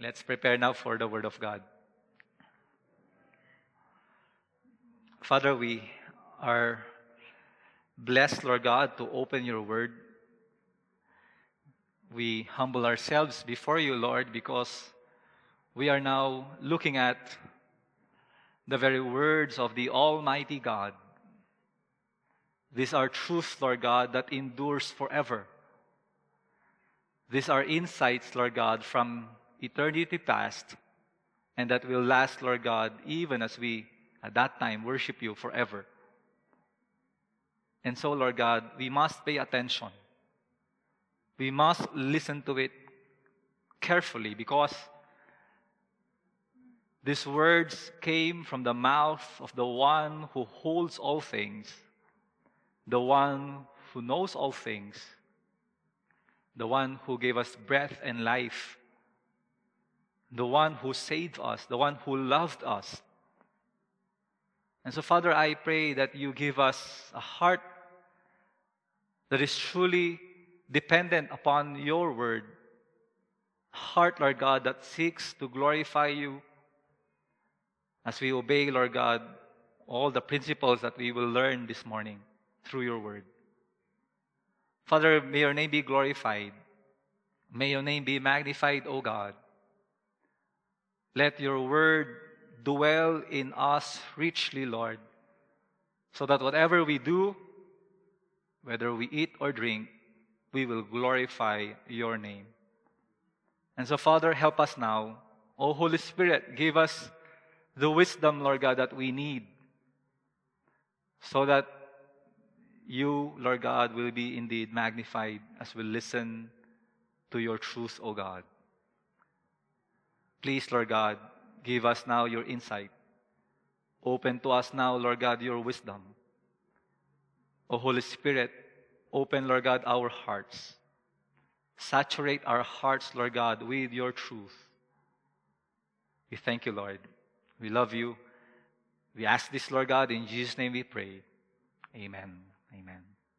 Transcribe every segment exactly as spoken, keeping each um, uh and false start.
Let's prepare now for the Word of God. Father, we are blessed, Lord God, to open your Word. We humble ourselves before you, Lord, because we are now looking at the very words of the Almighty God. These are truths, Lord God, that endures forever. These are insights, Lord God, from eternity past, and that will last, Lord God, even as we, at that time, worship you forever. And so, Lord God, we must pay attention. We must listen to it carefully, because these words came from the mouth of the one who holds all things, the one who knows all things, the one who gave us breath and life, the one who saved us, the one who loved us. And so, Father, I pray that you give us a heart that is truly dependent upon your word. A heart, Lord God, that seeks to glorify you as we obey, Lord God, all the principles that we will learn this morning through your word. Father, may your name be glorified. May your name be magnified, O God. Let your word dwell in us richly, Lord, so that whatever we do, whether we eat or drink, we will glorify your name. And so, Father, help us now. O Holy Spirit, give us the wisdom, Lord God, that we need, so that you, Lord God, will be indeed magnified as we listen to your truth, O God. Please, Lord God, give us now your insight. Open to us now, Lord God, your wisdom. O Holy Spirit, open, Lord God, our hearts. Saturate our hearts, Lord God, with your truth. We thank you, Lord. We love you. We ask this, Lord God, in Jesus' name we pray. Amen. Amen.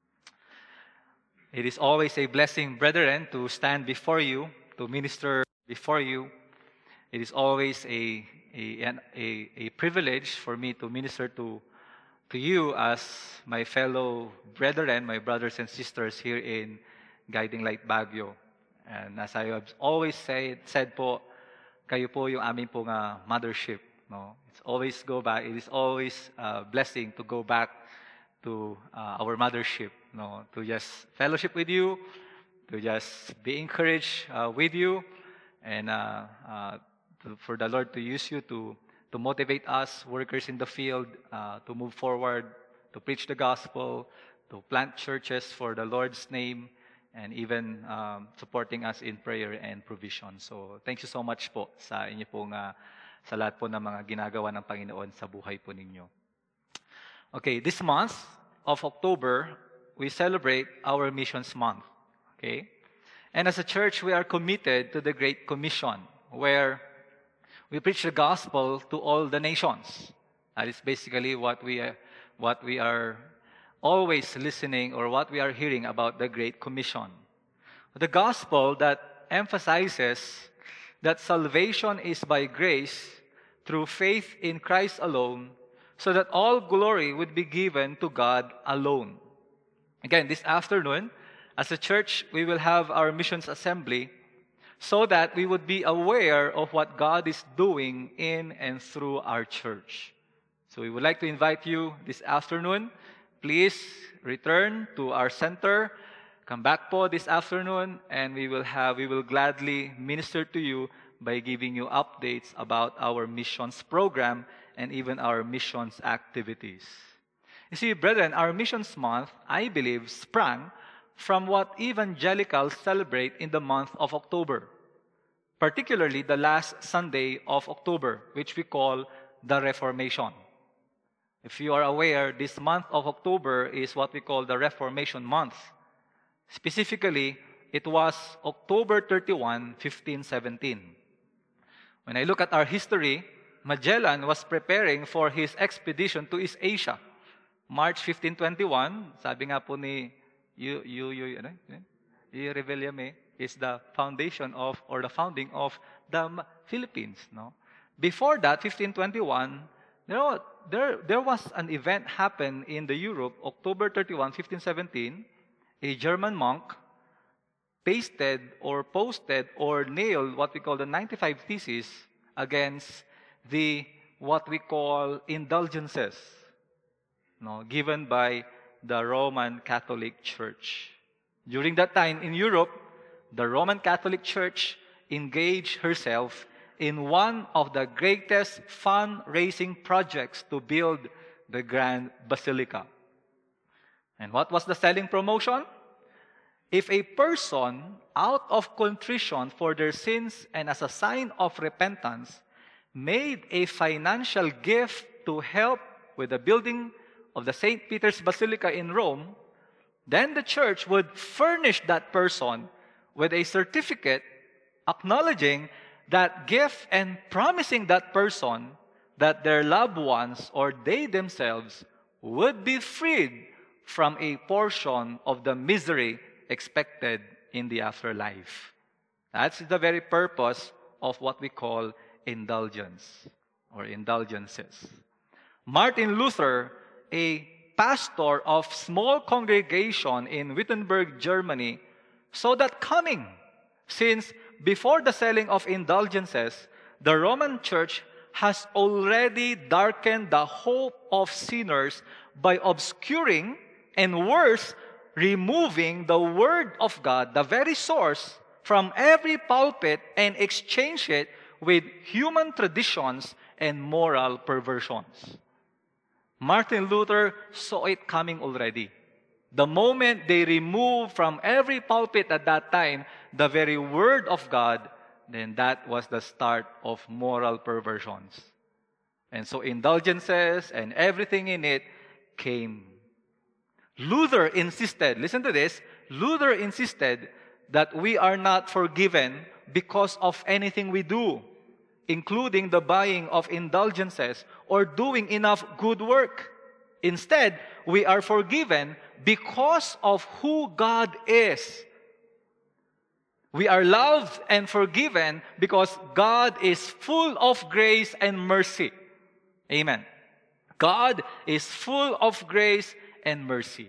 It is always a blessing, brethren, to stand before you, to minister before you. It is always a, a, a, a privilege for me to minister to, to you as my fellow brethren, my brothers and sisters here in Guiding Light Baguio. And as I have always said, said po, kayo po yung aming pong uh, mothership. No? It's always go back. It is always a blessing to go back to uh, our mothership. No? To just fellowship with you, to just be encouraged uh, with you, and uh, uh, to, for the Lord to use you to, to motivate us, workers in the field, uh, to move forward, to preach the gospel, to plant churches for the Lord's name, and even um, supporting us in prayer and provision. So, thank you so much po sa inyo pong, uh, sa lahat po ng mga ginagawa ng Panginoon sa buhay po ninyo. Okay, this month of October, we celebrate our Missions Month. Okay? And as a church, we are committed to the Great Commission, where we preach the gospel to all the nations. That is basically what we, uh, what we are always listening, or what we are hearing about the Great Commission. The gospel that emphasizes that salvation is by grace through faith in Christ alone, so that all glory would be given to God alone. Again, this afternoon, as a church, we will have our missions assembly so that we would be aware of what God is doing in and through our church. So we would like to invite you this afternoon. Please return to our center. Come back po this afternoon, and we will have we will gladly minister to you by giving you updates about our missions program and even our missions activities. You see, brethren, our missions month, I believe, sprang from what evangelicals celebrate in the month of October, particularly the last Sunday of October, which we call the Reformation. If you are aware, this month of October is what we call the Reformation month. Specifically, it was October thirty-first, fifteen seventeen. When I look at our history, Magellan was preparing for his expedition to East Asia. March fifteen twenty-one, sabi nga po ni Yu, Yu, Yu, ano? Yu Revillame, is the foundation of, or the founding of the M- Philippines. No, before that, fifteen twenty-one, you know, there there was an event happen in the Europe, October thirty-first, fifteen seventeen. A German monk pasted or posted or nailed what we call the ninety-five Theses against the what we call indulgences, no, given by the Roman Catholic Church. During that time in Europe, the Roman Catholic Church engaged herself in one of the greatest fundraising projects to build the Grand Basilica. And what was the selling promotion? If a person, out of contrition for their sins and as a sign of repentance, made a financial gift to help with the building of the Saint Peter's Basilica in Rome, then the church would furnish that person with a certificate acknowledging that gift and promising that person that their loved ones or they themselves would be freed from a portion of the misery expected in the afterlife. That's the very purpose of what we call indulgence or indulgences. Martin Luther, a pastor of small congregation in Wittenberg, Germany, saw that coming, since before the selling of indulgences, the Roman Church has already darkened the hope of sinners by obscuring and worse, removing the Word of God, the very source, from every pulpit and exchange it with human traditions and moral perversions. Martin Luther saw it coming already. The moment they removed from every pulpit at that time the very Word of God, then that was the start of moral perversions. And so indulgences and everything in it came. Luther insisted, listen to this, Luther insisted that we are not forgiven because of anything we do, including the buying of indulgences or doing enough good work. Instead, we are forgiven because of who God is. We are loved and forgiven because God is full of grace and mercy. Amen. God is full of grace and mercy.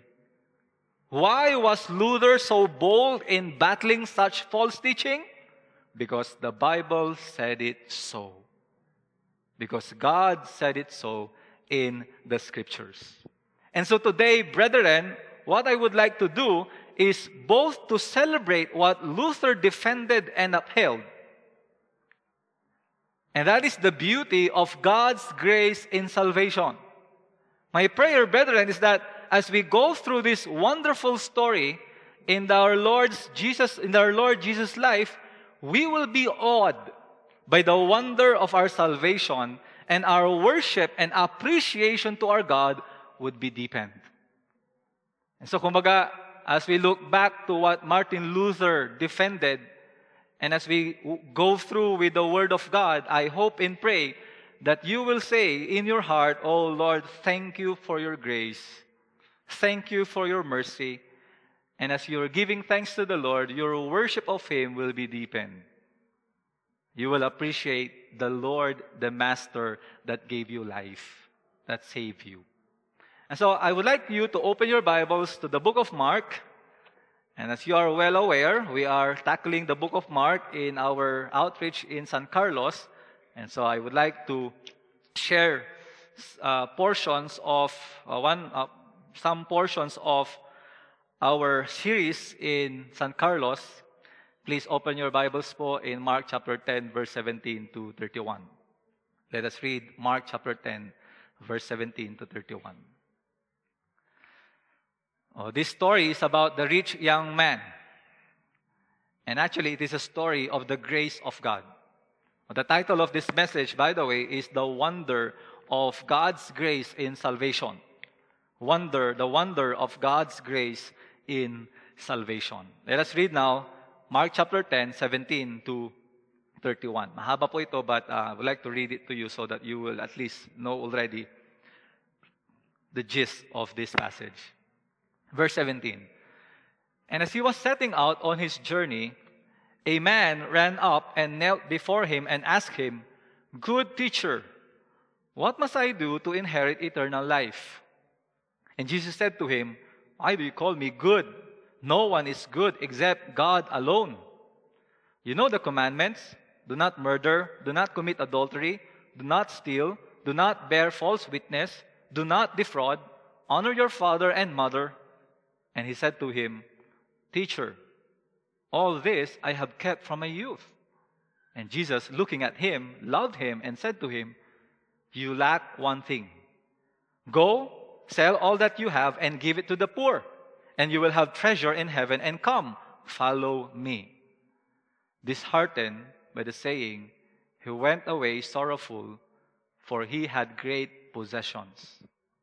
Why was Luther so bold in battling such false teaching? Because the Bible said it so. Because God said it so in the Scriptures. And so today, brethren, what I would like to do is both to celebrate what Luther defended and upheld. And that is the beauty of God's grace in salvation. My prayer, brethren, is that as we go through this wonderful story in our Lord's Jesus, in our Lord Jesus' life, we will be awed by the wonder of our salvation, and our worship and appreciation to our God would be deepened. And so, kumbaga, as we look back to what Martin Luther defended, and as we go through with the Word of God, I hope and pray that you will say in your heart, "Oh Lord, thank you for your grace. Thank you for your mercy." And as you're giving thanks to the Lord, your worship of Him will be deepened. You will appreciate the Lord, the Master that gave you life, that saved you. And so I would like you to open your Bibles to the book of Mark. And as you are well aware, we are tackling the book of Mark in our outreach in San Carlos. And so I would like to share uh, portions of uh, one, uh, some portions of our series in San Carlos. Please open your Bibles po in Mark chapter ten, verse seventeen to thirty-one. Let us read Mark chapter ten, verse seventeen to thirty-one. Oh, this story is about the rich young man. And actually, it is a story of the grace of God. The title of this message, by the way, is The Wonder of God's Grace in Salvation. Wonder, the wonder of God's grace in salvation. Let us read now Mark chapter ten, seventeen to thirty-one. Mahaba po ito, but uh, I would like to read it to you so that you will at least know already the gist of this passage. Verse seventeen. And as he was setting out on his journey, a man ran up and knelt before him and asked him, "Good teacher, what must I do to inherit eternal life?" And Jesus said to him, "Why do you call me good? No one is good except God alone. You know the commandments: do not murder, do not commit adultery, do not steal, do not bear false witness, do not defraud, honor your father and mother." And he said to him, "Teacher, all this I have kept from my youth." And Jesus, looking at him, loved him and said to him, "You lack one thing. Go, sell all that you have and give it to the poor, and you will have treasure in heaven, and come, follow me." Disheartened by the saying, he went away sorrowful, for he had great possessions.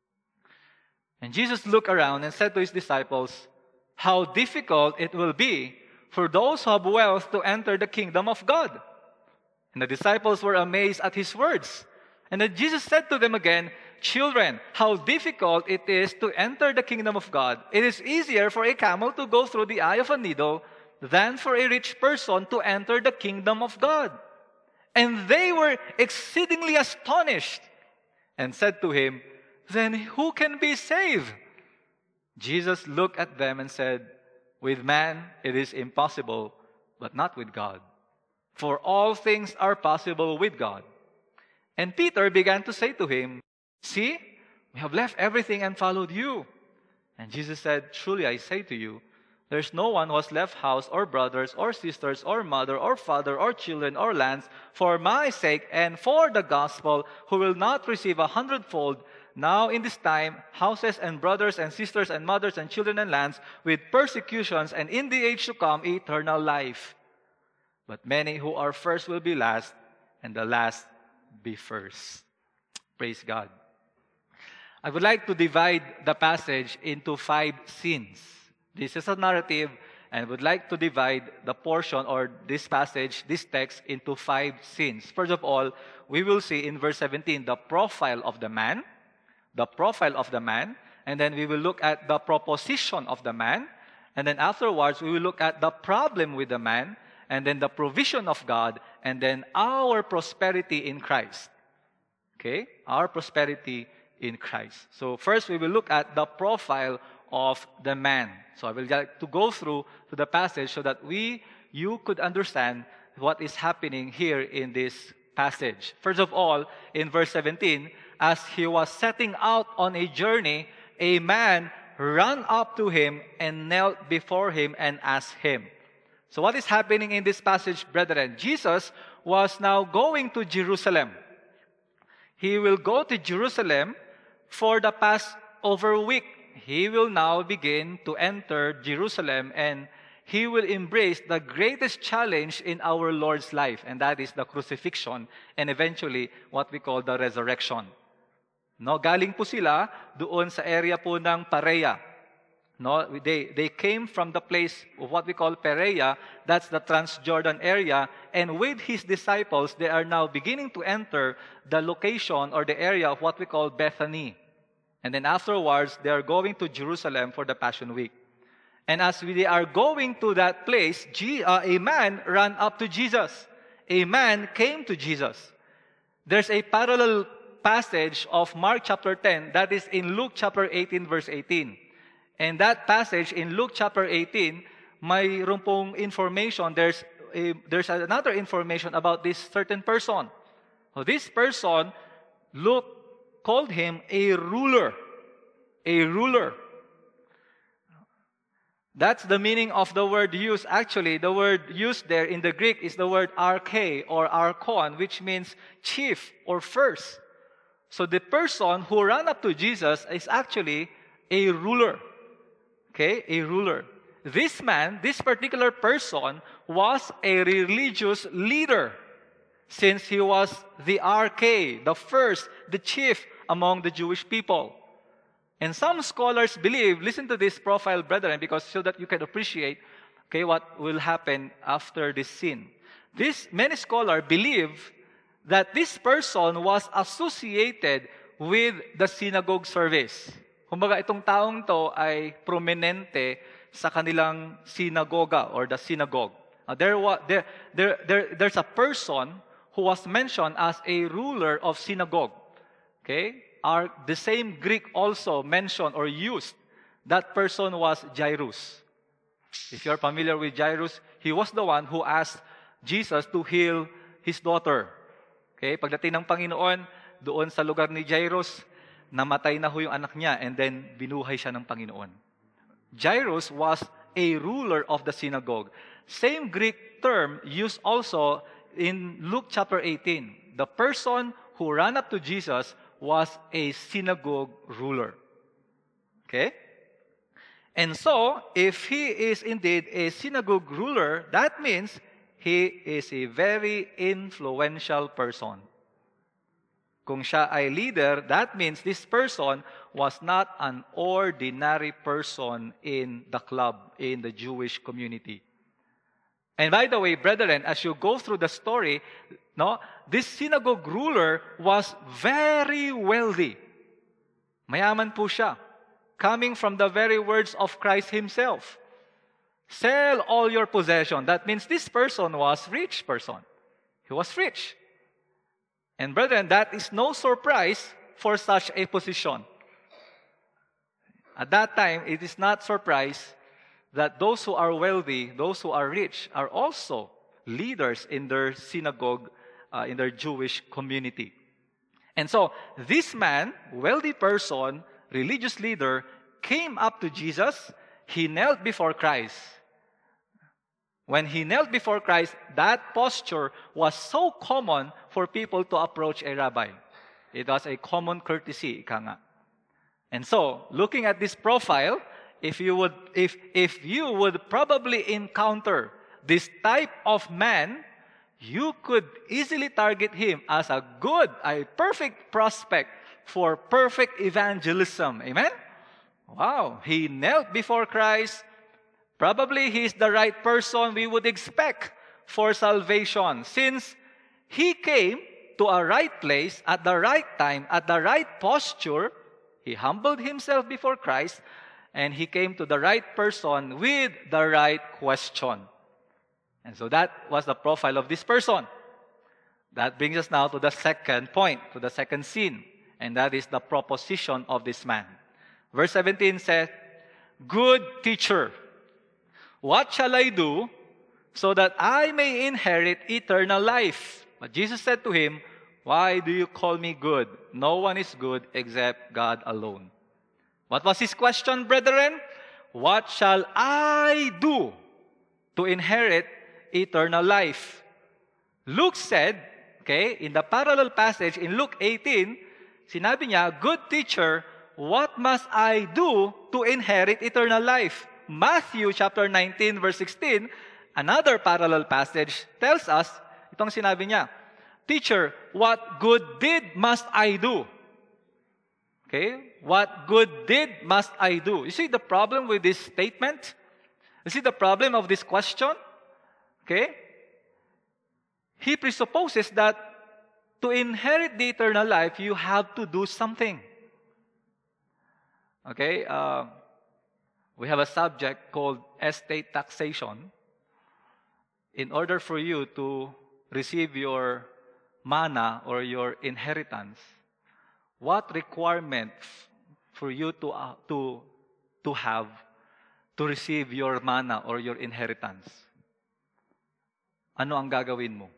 And Jesus looked around and said to his disciples, "How difficult it will be for those who have wealth to enter the kingdom of God." And the disciples were amazed at his words. And then Jesus said to them again, "Children, how difficult it is to enter the kingdom of God. It is easier for a camel to go through the eye of a needle than for a rich person to enter the kingdom of God." And they were exceedingly astonished and said to him, "Then who can be saved?" Jesus looked at them and said, "With man it is impossible, but not with God. For all things are possible with God." And Peter began to say to him, "See, we have left everything and followed you." And Jesus said, "Truly I say to you, there's no one who has left house or brothers or sisters or mother or father or children or lands for my sake and for the gospel who will not receive a hundredfold now in this time houses and brothers and sisters and mothers and children and lands with persecutions, and in the age to come eternal life. But many who are first will be last, and the last be first." Praise God. I would like to divide the passage into five scenes. This is a narrative, and I would like to divide the portion or this passage, this text, into five scenes. First of all, we will see in verse seventeen the profile of the man, the profile of the man, and then we will look at the proposition of the man, and then afterwards we will look at the problem with the man, and then the provision of God, and then our prosperity in Christ. Okay? Our prosperity in Christ. So first we will look at the profile of the man. So I will like to go through to the passage so that we, you could understand what is happening here in this passage. First of all, in verse seventeen, as he was setting out on a journey, a man ran up to him and knelt before him and asked him. So what is happening in this passage, brethren? Jesus was now going to Jerusalem. He will go to Jerusalem for the Passover week. He will now begin to enter Jerusalem, and he will embrace the greatest challenge in our Lord's life, and that is the crucifixion and eventually what we call the resurrection. No, galing po sila doon sa area po ng Perea. No, they they came from the place of what we call Perea, that's the Transjordan area, and with his disciples they are now beginning to enter the location or the area of what we call Bethany. And then afterwards they are going to Jerusalem for the Passion Week. And as they are going to that place, a man ran up to Jesus. A man came to Jesus. There's a parallel passage of Mark chapter ten that is in Luke chapter eighteen verse eighteen. And that passage in Luke chapter eighteen, mayroon pong information, there's a, there's another information about this certain person. So this person, Luke called him a ruler. A ruler. That's the meaning of the word used. Actually, the word used there in the Greek is the word arche or archon, which means chief or first. So the person who ran up to Jesus is actually a ruler. Okay, a ruler. This man, this particular person, was a religious leader since he was the arche, the first, the chief among the Jewish people. And some scholars believe, listen to this profile, brethren, because so that you can appreciate, okay, what will happen after this scene. This, many scholars believe that this person was associated with the synagogue service. Kumbaga, itong taong to ay prominente sa kanilang sinagoga or the synagogue. Uh, there, wa- there, there, there, there's a person who was mentioned as a ruler of synagogue. Okay? Are the same Greek also mentioned or used? That person was Jairus. If you're familiar with Jairus, he was the one who asked Jesus to heal his daughter. Okay? Pagdating ng Panginoon, doon sa lugar ni Jairus, namatay na ho yung anak niya and then binuhay siya ng Panginoon. Jairus was a ruler of the synagogue. Same Greek term used also in Luke chapter eighteen. The person who ran up to Jesus was a synagogue ruler. Okay? And so, if he is indeed a synagogue ruler, that means he is a very influential person. Kung siya ay leader, that means this person was not an ordinary person in the club, in the Jewish community. And by the way, brethren, as you go through the story, no, this synagogue ruler was very wealthy. Mayaman po siya. Coming from the very words of Christ himself. Sell all your possession. That means this person was rich person. He was rich. And brethren, that is no surprise for such a position. At that time, it is not surprise that those who are wealthy, those who are rich, are also leaders in their synagogue, uh, in their Jewish community. And so, this man, wealthy person, religious leader, came up to Jesus. He knelt before Christ. When he knelt before Christ, that posture was so common for people to approach a rabbi. It was a common courtesy, ika nga. And so, looking at this profile, if you would, if if you would probably encounter this type of man, you could easily target him as a good, a perfect prospect for perfect evangelism. Amen? Wow. He knelt before Christ. Probably he is the right person we would expect for salvation, since he came to a right place at the right time, at the right posture. He humbled himself before Christ, and he came to the right person with the right question. And so that was the profile of this person. That brings us now to the second point, to the second scene, and that is the proposition of this man. Verse seventeen says, "Good teacher, what shall I do so that I may inherit eternal life?" But Jesus said to him, "Why do you call me good? No one is good except God alone." What was his question, brethren? What shall I do to inherit eternal life? Luke said, okay, in the parallel passage in Luke eighteen, sinabi niya, "Good teacher, what must I do to inherit eternal life?" Matthew chapter nineteen verse sixteen, another parallel passage, tells us, itong sinabi niya, "Teacher, what good deed must I do?" Okay? What good deed must I do? You see the problem with this statement? You see the problem of this question? Okay? He presupposes that to inherit the eternal life, you have to do something. Okay? Uh, we have a subject called estate taxation. In order for you to receive your manna or your inheritance, what requirement for you to uh, to to have to receive your manna or your inheritance? Ano ang gagawin mo?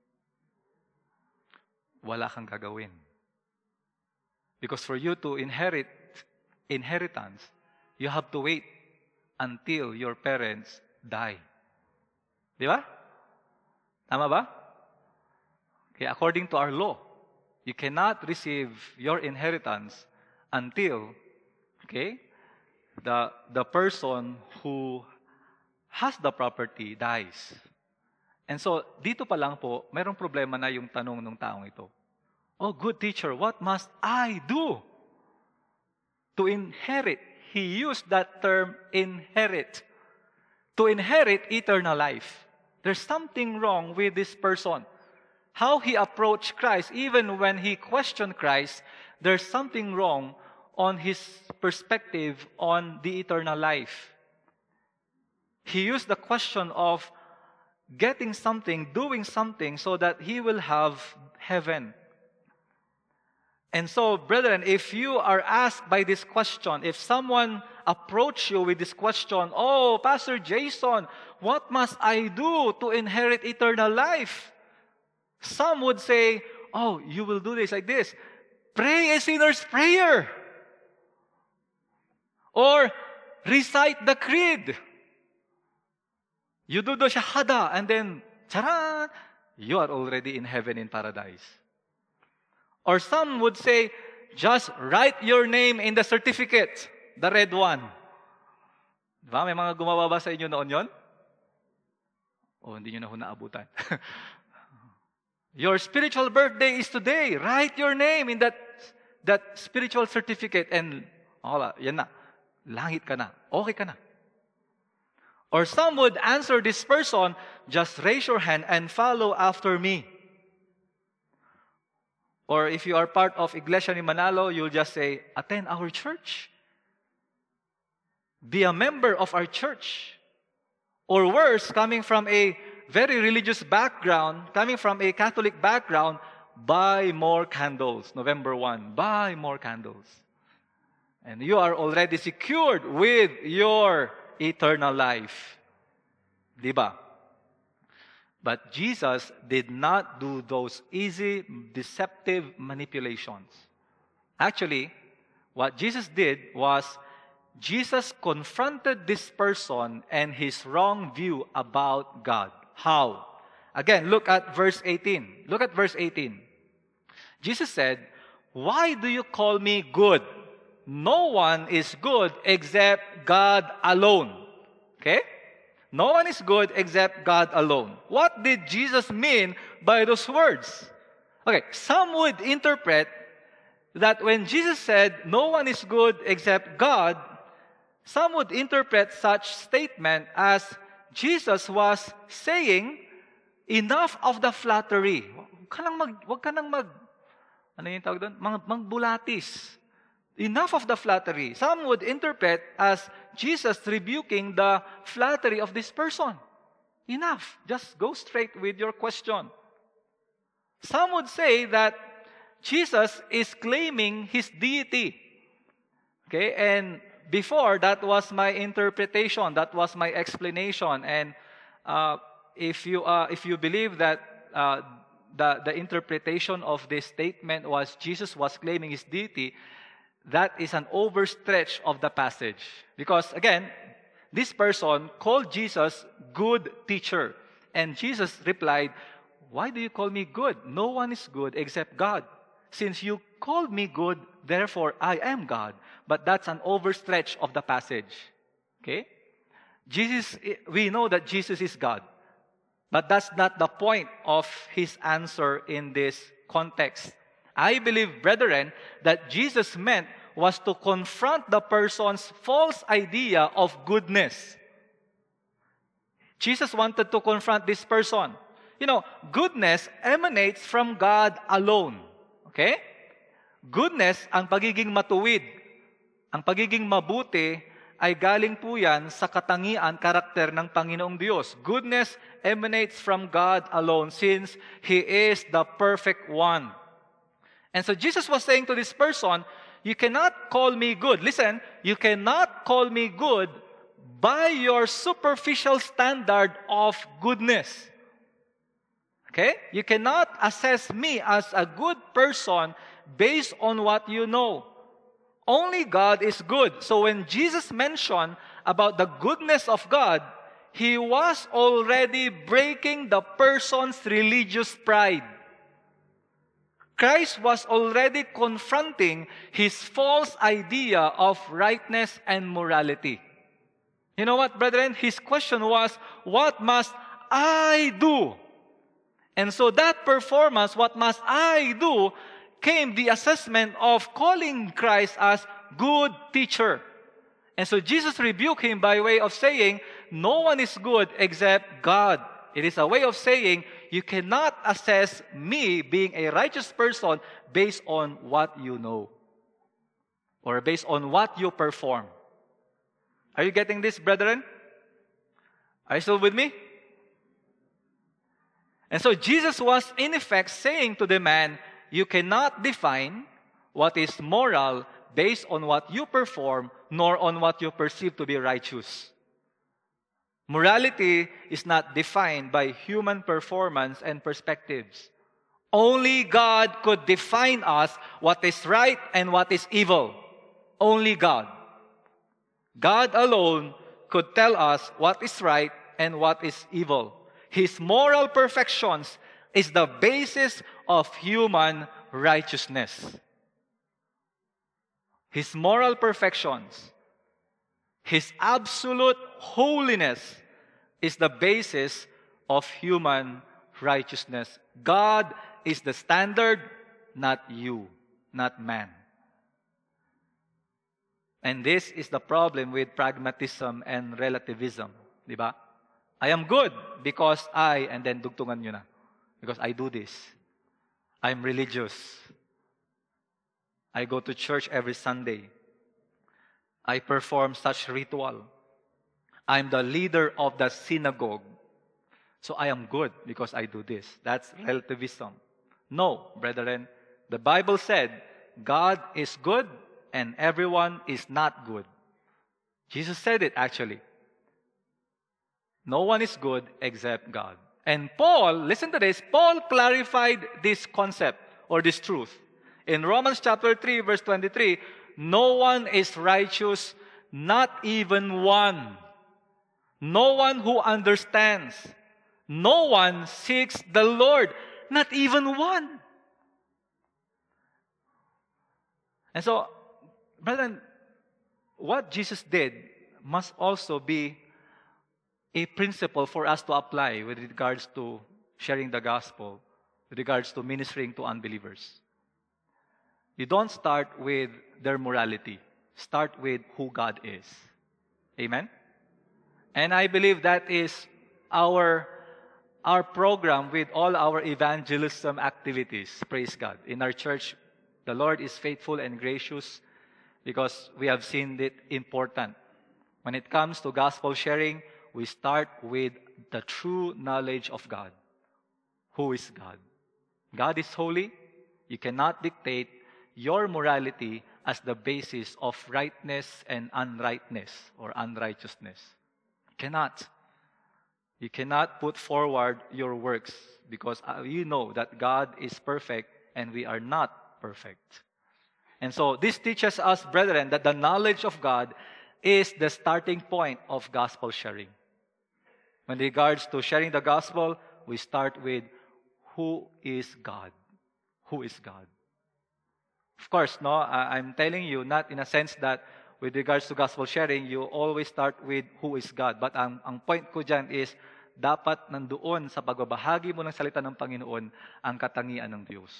Wala kang gagawin. Because for you to inherit inheritance, you have to wait until your parents die. Di ba? Tama ba? Okay, according to our law, you cannot receive your inheritance until, okay, the, the person who has the property dies. And so, dito pa lang po, mayroong problema na yung tanong ng taong ito. "Oh, good teacher, what must I do to inherit?" He used that term, inherit. To inherit eternal life. There's something wrong with this person. How he approached Christ, even when he questioned Christ, there's something wrong on his perspective on the eternal life. He used the question of getting something, doing something so that he will have heaven. And so, brethren, if you are asked by this question, if someone approach you with this question, oh, Pastor Jason, what must I do to inherit eternal life? Some would say, oh, you will do this like this. Pray a sinner's prayer. Or recite the creed. You do the shahada and then, charan, you are already in heaven in paradise. Or some would say, just write your name in the certificate, the red one. Diba? May mga gumawa ba sa inyo noon yon? O, hindi nyo na ho naabutan. Your spiritual birthday is today. Write your name in that that spiritual certificate and, wala, yan na. Langit ka na. Okay ka na. Or some would answer this person, just raise your hand and follow after me. Or if you are part of Iglesia ni Manalo, you'll just say, attend our church. Be a member of our church. Or worse, coming from a very religious background, coming from a Catholic background, buy more candles. November first, buy more candles. And you are already secured with your eternal life. Diba? But Jesus did not do those easy, deceptive manipulations. Actually, what Jesus did was, Jesus confronted this person and his wrong view about God. How? Again, look at verse eighteen. Look at verse eighteen. Jesus said, why do you call me good? No one is good except God alone. Okay? No one is good except God alone. What did Jesus mean by those words? Okay, some would interpret that when Jesus said, no one is good except God, some would interpret such statement as Jesus was saying, enough of the flattery. Huwag ka nang mag, huwag ka nang mag, ano yung tawag doon? Mag, magbulatis. Enough of the flattery. Some would interpret as Jesus rebuking the flattery of this person. Enough. Just go straight with your question. Some would say that Jesus is claiming his deity. Okay, and before, that was my interpretation. That was my explanation. And uh, if you uh, if you believe that uh, the the interpretation of this statement was Jesus was claiming his deity, that is an overstretch of the passage. Because again, this person called Jesus good teacher. And Jesus replied, why do you call me good? No one is good except God. Since you called me good, therefore I am God. But that's an overstretch of the passage. Okay? Jesus, we know that Jesus is God. But that's not the point of his answer in this context. I believe, brethren, that Jesus meant was to confront the person's false idea of goodness. Jesus wanted to confront this person. You know, goodness emanates from God alone. Okay? Goodness, ang pagiging matuwid, ang pagiging mabuti, ay galing po yan sa katangian, karakter ng Panginoong Diyos. Goodness emanates from God alone since He is the perfect one. And so Jesus was saying to this person, you cannot call me good. Listen, you cannot call me good by your superficial standard of goodness. Okay? You cannot assess me as a good person based on what you know. Only God is good. So when Jesus mentioned about the goodness of God, He was already breaking the person's religious pride. Christ was already confronting his false idea of rightness and morality. You know what, brethren? His question was, what must I do? And so that performance, what must I do, came the assessment of calling Christ as good teacher. And so Jesus rebuked him by way of saying, no one is good except God. It is a way of saying, you cannot assess me being a righteous person based on what you know or based on what you perform. Are you getting this, brethren? Are you still with me? And so Jesus was in effect saying to the man, you cannot define what is moral based on what you perform, nor on what you perceive to be righteous. Morality is not defined by human performance and perspectives. Only God could define us what is right and what is evil. Only God. God alone could tell us what is right and what is evil. His moral perfections is the basis of human righteousness. His moral perfections, His absolute holiness is the basis of human righteousness. God is the standard, not you, not man. And this is the problem with pragmatism and relativism. Diba? I am good because I, and then dugtungan nyo na. Because I do this. I'm religious. I go to church every Sunday. I perform such ritual. I'm the leader of the synagogue. So I am good because I do this. That's relativism. No, brethren. The Bible said, God is good and everyone is not good. Jesus said it actually. No one is good except God. And Paul, listen to this, Paul clarified this concept or this truth. In Romans chapter three, verse twenty-three, no one is righteous, not even one. No one who understands. No one seeks the Lord, not even one. And so, brethren, what Jesus did must also be a principle for us to apply with regards to sharing the gospel, with regards to ministering to unbelievers. You don't start with their morality. Start with who God is. Amen? And I believe that is our, our program with all our evangelism activities. Praise God. In our church, the Lord is faithful and gracious because we have seen it important. When it comes to gospel sharing, we start with the true knowledge of God. Who is God? God is holy. You cannot dictate your morality as the basis of rightness and unrightness or unrighteousness. You cannot. You cannot put forward your works because you know that God is perfect and we are not perfect. And so this teaches us, brethren, that the knowledge of God is the starting point of gospel sharing. When regards to sharing the gospel, we start with who is God? Who is God? Of course, no, I'm telling you, not in a sense that with regards to gospel sharing, you always start with who is God. But ang, ang point ko dyan is, dapat nandoon sa pagbabahagi mo ng salita ng Panginoon ang katangian ng Diyos.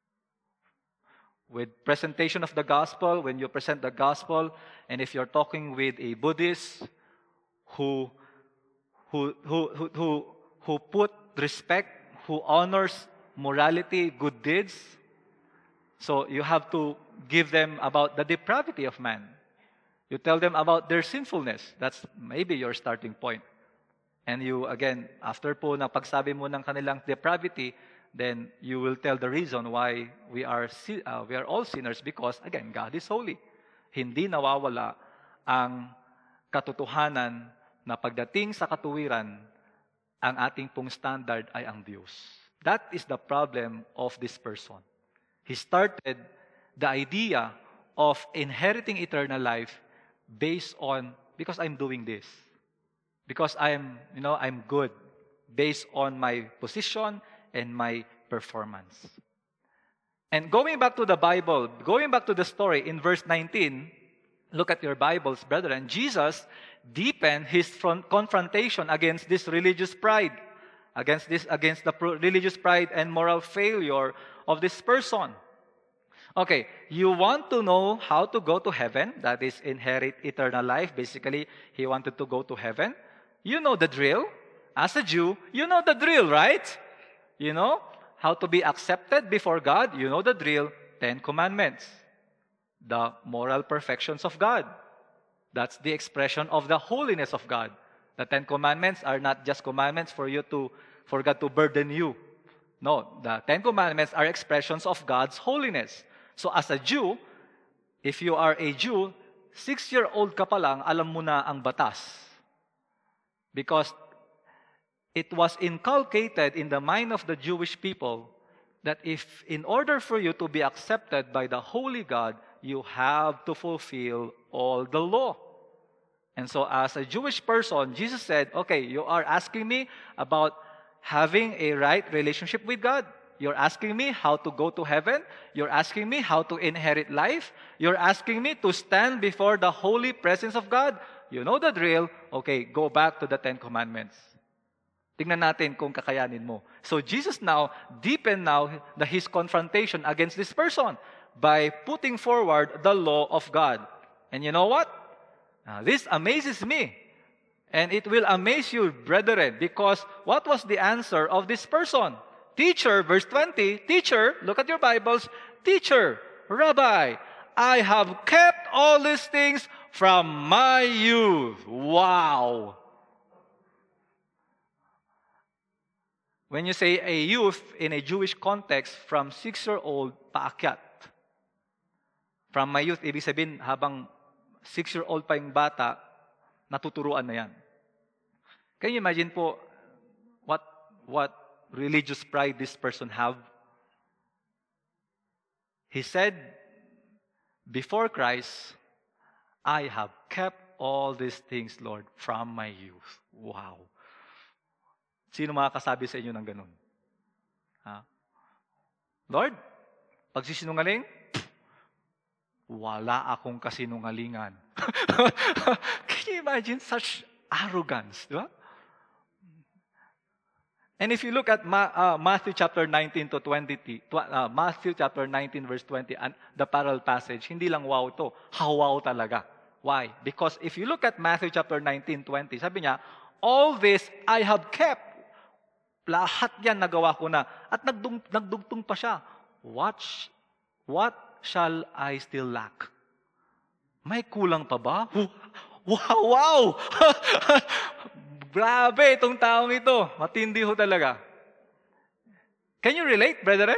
With presentation of the gospel, when you present the gospel, and if you're talking with a Buddhist who who who who who, who put respect, who honors morality, good deeds, so you have to give them about the depravity of man. You tell them about their sinfulness. That's maybe your starting point. And you, again, after po na pagsabi mo ng kanilang depravity, then you will tell the reason why we are uh, we are all sinners because, again, God is holy. Hindi nawawala ang katotohanan na pagdating sa katuwiran, ang ating pong standard ay ang Diyos. That is the problem of this person. He started the idea of inheriting eternal life based on, because I'm doing this. Because I'm, you know, I'm good. Based on my position and my performance. And going back to the Bible, going back to the story in verse nineteen, look at your Bibles, brethren. Jesus deepened his front confrontation against this religious pride, against this, against the religious pride and moral failure of this person. Okay, you want to know how to go to heaven, that is inherit eternal life. Basically, he wanted to go to heaven. You know the drill. As a Jew, you know the drill, right? You know how to be accepted before God. You know the drill. Ten Commandments. The moral perfections of God. That's the expression of the holiness of God. The Ten Commandments are not just commandments for you to for God to burden you. No, the Ten Commandments are expressions of God's holiness. So as a Jew, if you are a Jew, six-year-old ka pa lang, alam mo na ang batas. Because it was inculcated in the mind of the Jewish people that if in order for you to be accepted by the holy God, you have to fulfill all the law. And so as a Jewish person, Jesus said, okay, you are asking me about having a right relationship with God. You're asking me how to go to heaven. You're asking me how to inherit life. You're asking me to stand before the holy presence of God. You know the drill. Okay, go back to the Ten Commandments. Tingnan natin kung kakayanin mo. So Jesus now deepened now the, his confrontation against this person by putting forward the law of God. And you know what? Uh, this amazes me. And it will amaze you, brethren, because what was the answer of this person? Teacher, verse twenty, teacher, look at your Bibles, teacher, rabbi, I have kept all these things from my youth. Wow! When you say a youth in a Jewish context, from six-year-old paakyat. From my youth, ibig sabihin, habang six-year-old pa yung bata, natuturuan na yan. Can you imagine po what, what religious pride this person have? He said, before Christ, I have kept all these things, Lord, from my youth. Wow. Sino makakasabi sa inyo ng ganun? Ha? Lord, pagsisinungaling, wala akong kasinungalingan. Can you imagine such arrogance? Di ba? And if you look at Ma- uh, Matthew chapter nineteen to twenty, uh, Matthew chapter nineteen verse twenty, and the parallel passage, hindi lang wow to, hawaw talaga. Why? Because if you look at Matthew chapter nineteen, twenty, sabi niya, all this I have kept. Lahat yan nagawa ko na. At nagdung, nagdugtong pa siya. What, what shall I still lack? May kulang pa ba? Wow! Wow! Grabe itong taong ito. Matindi ho talaga. Can you relate, brethren?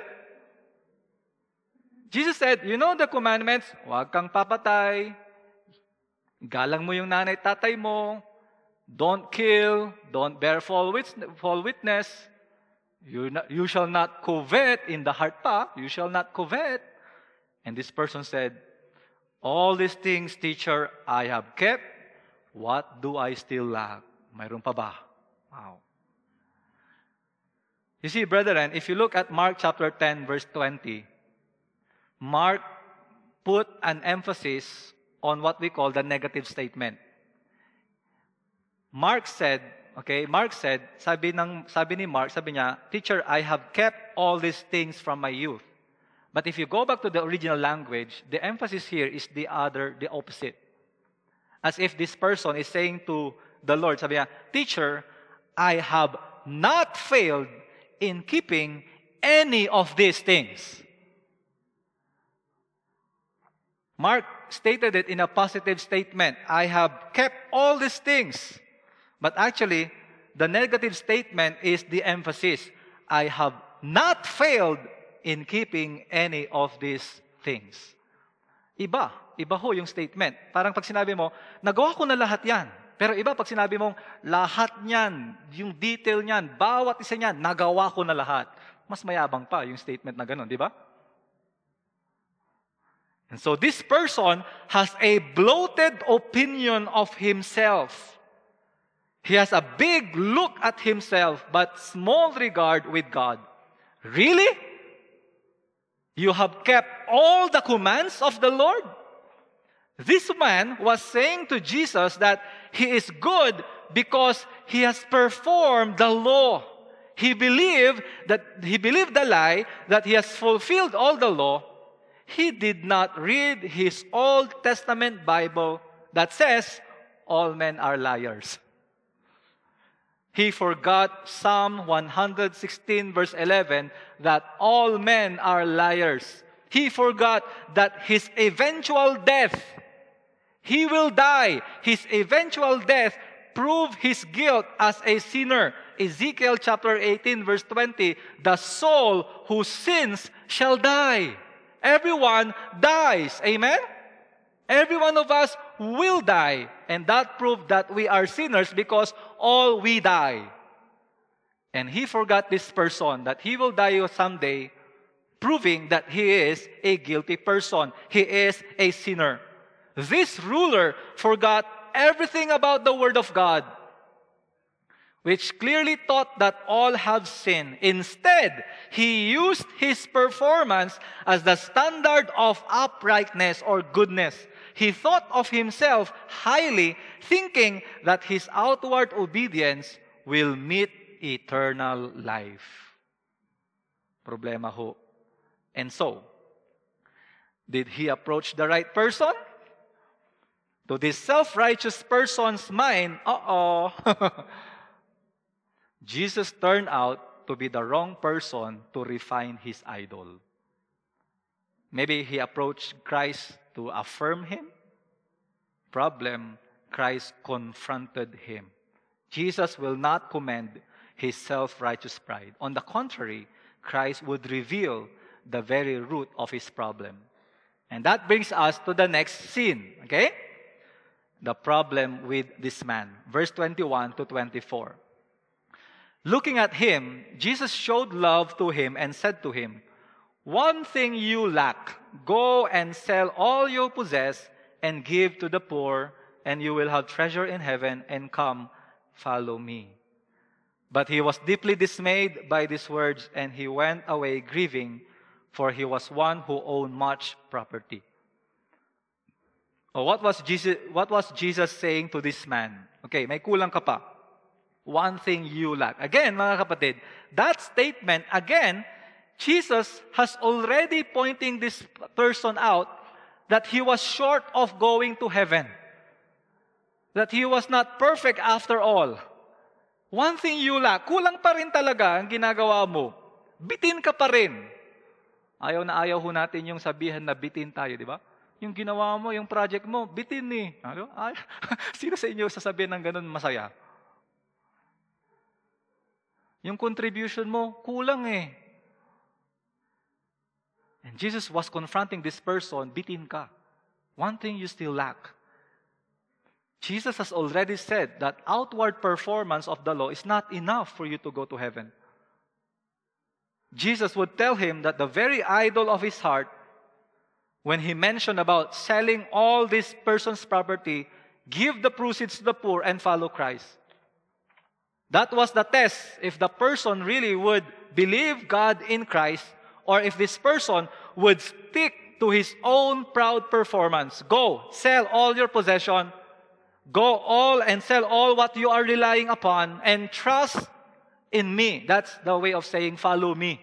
Jesus said, you know the commandments, huwag kang papatay, galang mo yung nanay tatay mo, don't kill, don't bear false witness, you, not, you shall not covet, in the heart pa, you shall not covet. And this person said, all these things, teacher, I have kept. What do I still lack? Mayroon pa ba? Wow. You see, brethren, if you look at Mark chapter ten, verse twenty, Mark put an emphasis on what we call the negative statement. Mark said, okay, Mark said, sabi, ng, sabi ni Mark, sabi niya, teacher, I have kept all these things from my youth. But if you go back to the original language, the emphasis here is the other, the opposite. As if this person is saying to the Lord, sabi niya, teacher, I have not failed in keeping any of these things. Mark stated it in a positive statement. I have kept all these things. But actually, the negative statement is the emphasis. I have not failed in keeping any of these things. Iba. Iba ho yung statement. Parang pag sinabi mo, nagawa ko na lahat yan. Pero iba pag sinabi mong, lahat niyan, yung detail niyan, bawat isa niyan, nagawa ko na lahat. Mas mayabang pa yung statement na ganun, di ba? And so this person has a bloated opinion of himself. He has a big look at himself, but small regard with God. Really? You have kept all the commands of the Lord? This man was saying to Jesus that he is good because he has performed the law. He believed that he believed the lie that he has fulfilled all the law. He did not read his Old Testament Bible that says all men are liars. He forgot Psalm one sixteen verse eleven that all men are liars. He forgot that his eventual death, he will die. His eventual death proved his guilt as a sinner. Ezekiel chapter eighteen, verse twenty, the soul who sins shall die. Everyone dies. Amen? Every one of us will die. And that proved that we are sinners because all we die. And he forgot this person that he will die someday, proving that he is a guilty person. He is a sinner. This ruler forgot everything about the Word of God, which clearly taught that all have sinned. Instead, he used his performance as the standard of uprightness or goodness. He thought of himself highly, thinking that his outward obedience will meet eternal life. Problema ho. And so, did he approach the right person? To this self-righteous person's mind, uh-oh, Jesus turned out to be the wrong person to refine his idol. Maybe he approached Christ to affirm him. Problem, Christ confronted him. Jesus will not commend his self-righteous pride. On the contrary, Christ would reveal the very root of his problem. And that brings us to the next scene, okay? The problem with this man. Verse twenty-one to twenty-four. Looking at him, Jesus showed love to him and said to him, "One thing you lack. Go and sell all you possess and give to the poor, and you will have treasure in heaven, and come, follow me." But he was deeply dismayed by these words, and he went away grieving, for he was one who owned much property. Oh, what was Jesus, what was Jesus saying to this man? Okay, may kulang ka pa. One thing you lack. Again, mga kapatid, that statement, again, Jesus has already pointing this person out that he was short of going to heaven. That he was not perfect after all. One thing you lack, kulang pa rin talaga ang ginagawa mo. Bitin ka pa rin. Ayaw na ayaw ho natin yung sabihan na bitin tayo, di ba? Yung ginawa mo, yung project mo, bitin eh. Ano? Ay, sino sa inyo sasabihin ng ganun masaya? Yung contribution mo, kulang eh. And Jesus was confronting this person, bitin ka. One thing you still lack. Jesus has already said that outward performance of the law is not enough for you to go to heaven. Jesus would tell him that the very idol of his heart, when he mentioned about selling all this person's property, give the proceeds to the poor and follow Christ. That was the test if the person really would believe God in Christ, or if this person would stick to his own proud performance. Go, sell all your possession. Go all and sell all what you are relying upon and trust in me. That's the way of saying, follow me.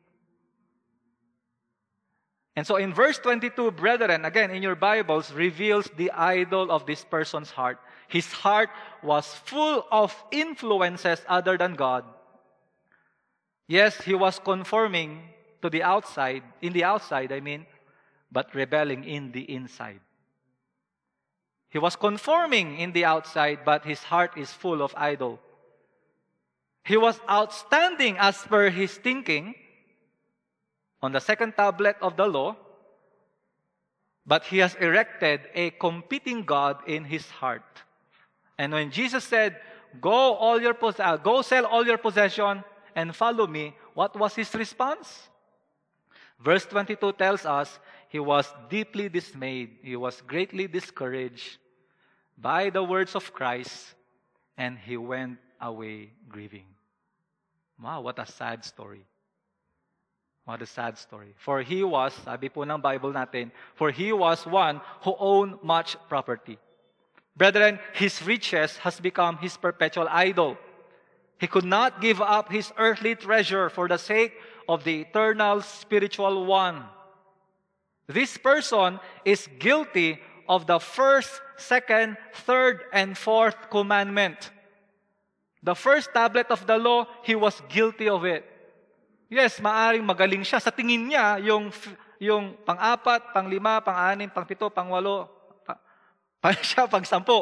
And so in verse twenty-two, brethren, again in your Bibles, reveals the idol of this person's heart. His heart was full of influences other than God. Yes, he was conforming to the outside, in the outside, I mean, but rebelling in the inside. He was conforming in the outside, but his heart is full of idol. He was outstanding as per his thinking on the second tablet of the law, but he has erected a competing God in his heart. And when Jesus said, "Go all your pos- uh, go sell all your possession and follow me," what was his response? Verse twenty-two tells us he was deeply dismayed. He was greatly discouraged by the words of Christ, and he went away grieving. Wow, what a sad story. What a sad story. For he was, sabi po ng Bible natin, for he was one who owned much property. Brethren, his riches has become his perpetual idol. He could not give up his earthly treasure for the sake of the eternal spiritual one. This person is guilty of the first, second, third, and fourth commandment. The first tablet of the law, he was guilty of it. Yes, maaring magaling siya. Sa tingin niya, yung, yung pang-apat, pang-lima, pang-anim, pang-pito, pang-walo, pa, pa siya, pang-sampo.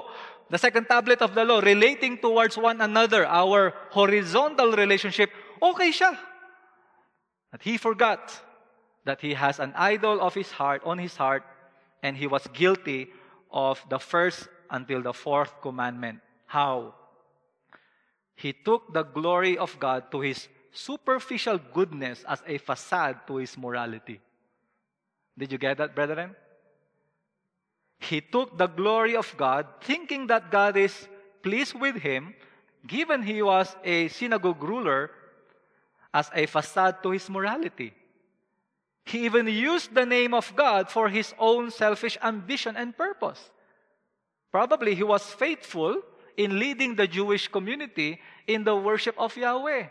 the second tablet of the law, relating towards one another, our horizontal relationship, okay siya. But he forgot that he has an idol of his heart, on his heart, and he was guilty of the first until the fourth commandment. How? He took the glory of God to his superficial goodness as a facade to his morality. Did you get that, brethren? He took the glory of God, thinking that God is pleased with him, given he was a synagogue ruler, as a facade to his morality. He even used the name of God for his own selfish ambition and purpose. Probably he was faithful in leading the Jewish community in the worship of Yahweh.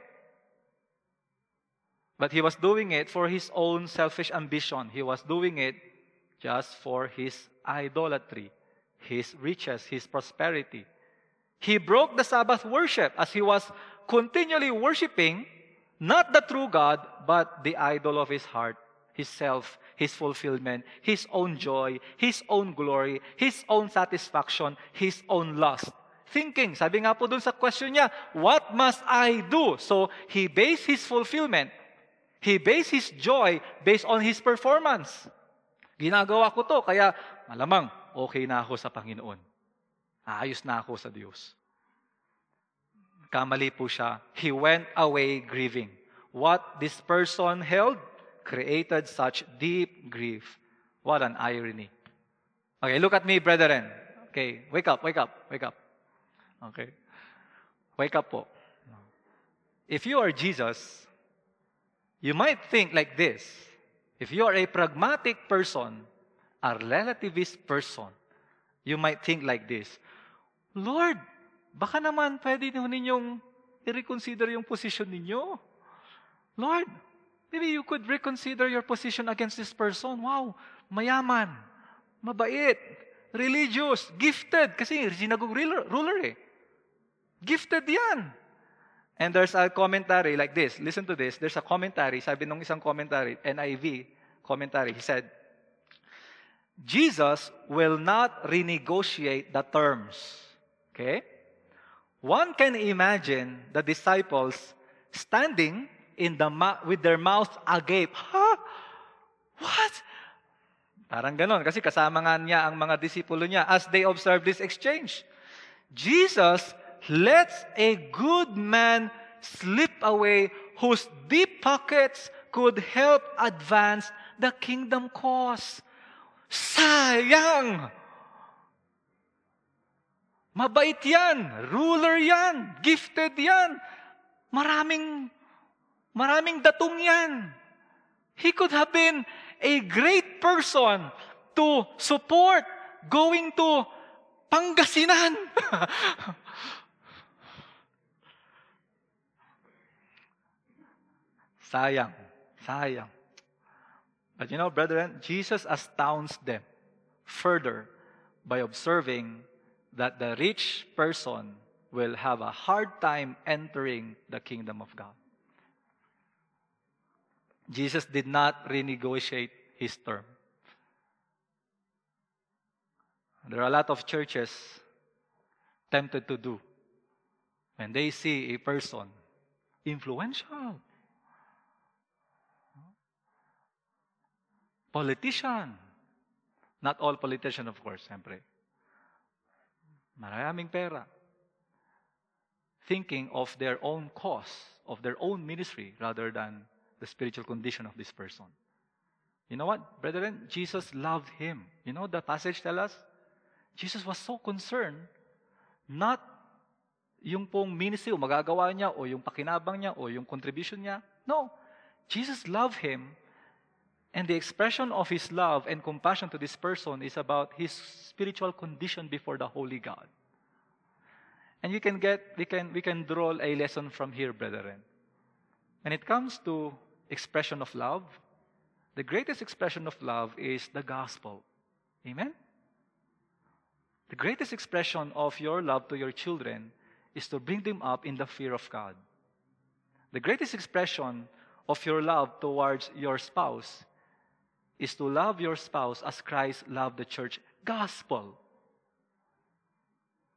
But he was doing it for his own selfish ambition. He was doing it just for his idolatry, his riches, his prosperity. He broke the Sabbath worship as he was continually worshiping not the true God, but the idol of his heart, his self, his fulfillment, his own joy, his own glory, his own satisfaction, his own lust. Thinking, sabi nga po dun sa question niya, what must I do? So, he based his fulfillment, he based his joy based on his performance. Ginagawa ko to, kaya malamang okay na ako sa Panginoon. Ayos na ako sa Diyos. Kamali po siya. He went away grieving. What this person held created such deep grief. What an irony. Okay, look at me, brethren. Okay, wake up, wake up, wake up. Okay. Wake up po. If you are Jesus, you might think like this. If you are a pragmatic person, a relativist person, you might think like this. Lord, baka naman pwede ninyong i-reconsider yung position ninyo. Lord, maybe you could reconsider your position against this person. Wow, mayaman, mabait, religious, gifted. Kasi synagogue ruler, ruler eh. Gifted yan. And there's a commentary like this. Listen to this. There's a commentary. Sabi nung isang commentary, N I V commentary. He said, Jesus will not renegotiate the terms. Okay? One can imagine the disciples standing in the ma- with their mouth agape. Ha? What? Parang ganon. Kasi kasama nga niya ang mga disipulo niya as they observe this exchange. Jesus lets a good man slip away whose deep pockets could help advance the kingdom cause. Sayang! Mabait yan. Ruler yan. Gifted yan. Maraming, maraming datong yan. He could have been a great person to support going to Pangasinan. Sayang. Sayang. But you know, brethren, Jesus astounds them further by observing that the rich person will have a hard time entering the kingdom of God. Jesus did not renegotiate his term. There are a lot of churches tempted to do when they see a person influential, politician. Not all politicians, of course, siyempre. Maraming pera. Thinking of their own cause, of their own ministry, rather than the spiritual condition of this person. You know what, brethren? Jesus loved him. You know the passage tells us? Jesus was so concerned, not yung pong ministry o magagawa niya o yung pakinabang niya o yung contribution niya. No. Jesus loved him. And the expression of his love and compassion to this person is about his spiritual condition before the holy God. And we can get, we can, we can draw a lesson from here, brethren. When it comes to expression of love, the greatest expression of love is the gospel. Amen? The greatest expression of your love to your children is to bring them up in the fear of God. The greatest expression of your love towards your spouse is to love your spouse as Christ loved the church. Gospel.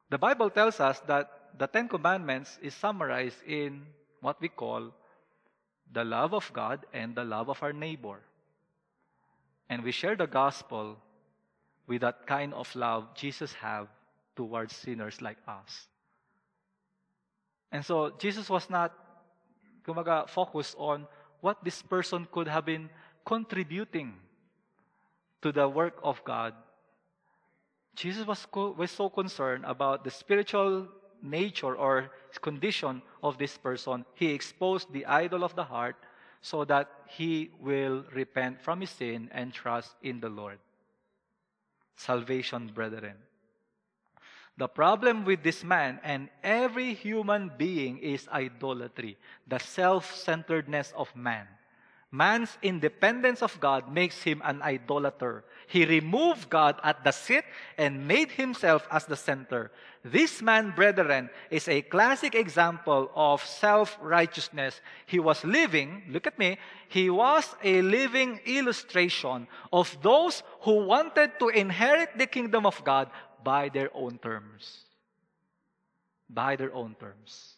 The Bible tells us that the Ten Commandments is summarized in what we call the love of God and the love of our neighbor. And we share the gospel with that kind of love Jesus have towards sinners like us. And so Jesus was not kumaga, focused on what this person could have been contributing to the work of God. Jesus was, co- was so concerned about the spiritual nature or condition of this person. He exposed the idol of the heart so that he will repent from his sin and trust in the Lord. Salvation, brethren. The problem with this man and every human being is idolatry, the self-centeredness of man. Man's independence of God makes him an idolater. He removed God at the seat and made himself as the center. This man, brethren, is a classic example of self-righteousness. He was living, look at me, he was a living illustration of those who wanted to inherit the kingdom of God by their own terms. By their own terms.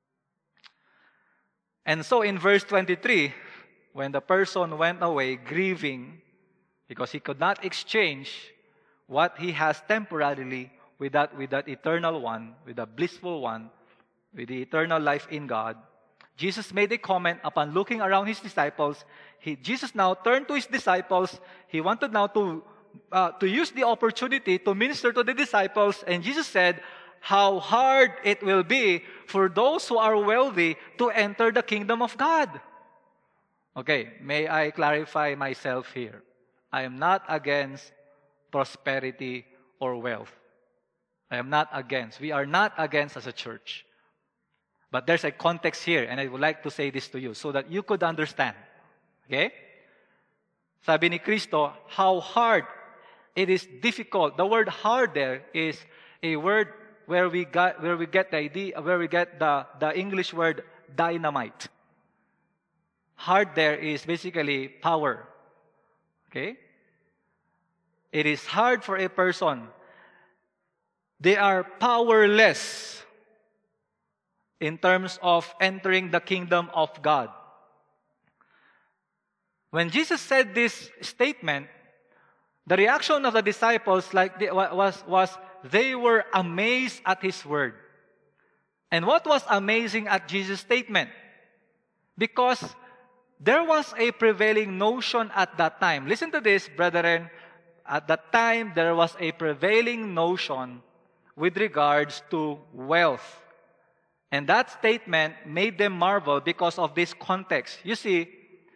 And so in verse twenty-three, when the person went away grieving because he could not exchange what he has temporarily with that, with that eternal one, with the blissful one, with the eternal life in God, Jesus made a comment upon looking around his disciples. He, Jesus now turned to his disciples. He wanted now to, uh, to use the opportunity to minister to the disciples. And Jesus said, how hard it will be for those who are wealthy to enter the kingdom of God. Okay, may I clarify myself here. I am not against prosperity or wealth. I am not against. We are not against as a church. But there's a context here, and I would like to say this to you so that you could understand. Okay? Sabi ni Cristo, how hard it is difficult. The word hard there is a word where we got where we get the idea, where we get the, the English word dynamite. Hard there is basically power. Okay? It is hard for a person. They are powerless in terms of entering the kingdom of God. When Jesus said this statement, the reaction of the disciples like they, was, was they were amazed at his word. And what was amazing at Jesus' statement? Because there was a prevailing notion at that time. Listen to this, brethren. At that time, there was a prevailing notion with regards to wealth. And that statement made them marvel because of this context. You see,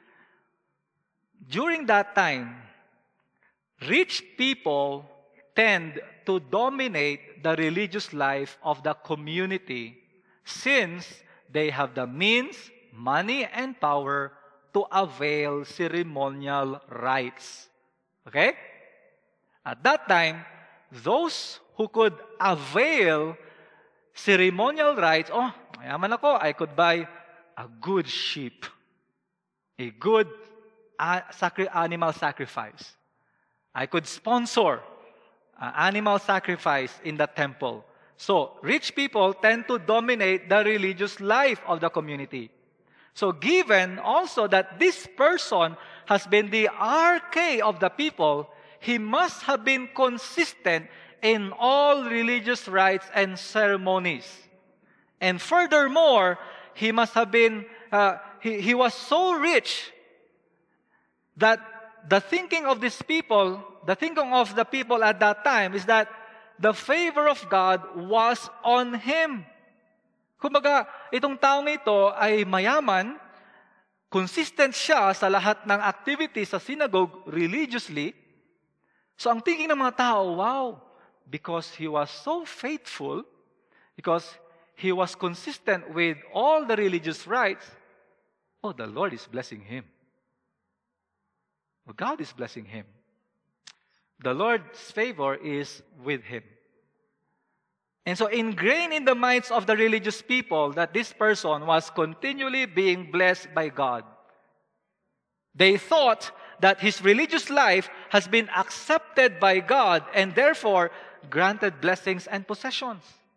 during that time, rich people tend to dominate the religious life of the community since they have the means, money, and power to avail ceremonial rites. Okay? At that time, those who could avail ceremonial rites, oh, mayaman ako, I could buy a good sheep, a good uh, sacri- animal sacrifice. I could sponsor uh, animal sacrifice in the temple. So, rich people tend to dominate the religious life of the community. So, given also that this person has been the arche of the people, he must have been consistent in all religious rites and ceremonies. And furthermore, he must have been, uh, he, he was so rich that the thinking of these people, the thinking of the people at that time is that the favor of God was on him. Kumbaga, itong taong ito ay mayaman, consistent siya sa lahat ng activities sa synagogue religiously. So ang thinking ng mga tao, wow, because he was so faithful, because he was consistent with all the religious rites, oh, the Lord is blessing him. Well, God is blessing him. The Lord's favor is with him. And so ingrained in the minds of the religious people that this person was continually being blessed by God. They thought that his religious life has been accepted by God and therefore granted blessings and possessions.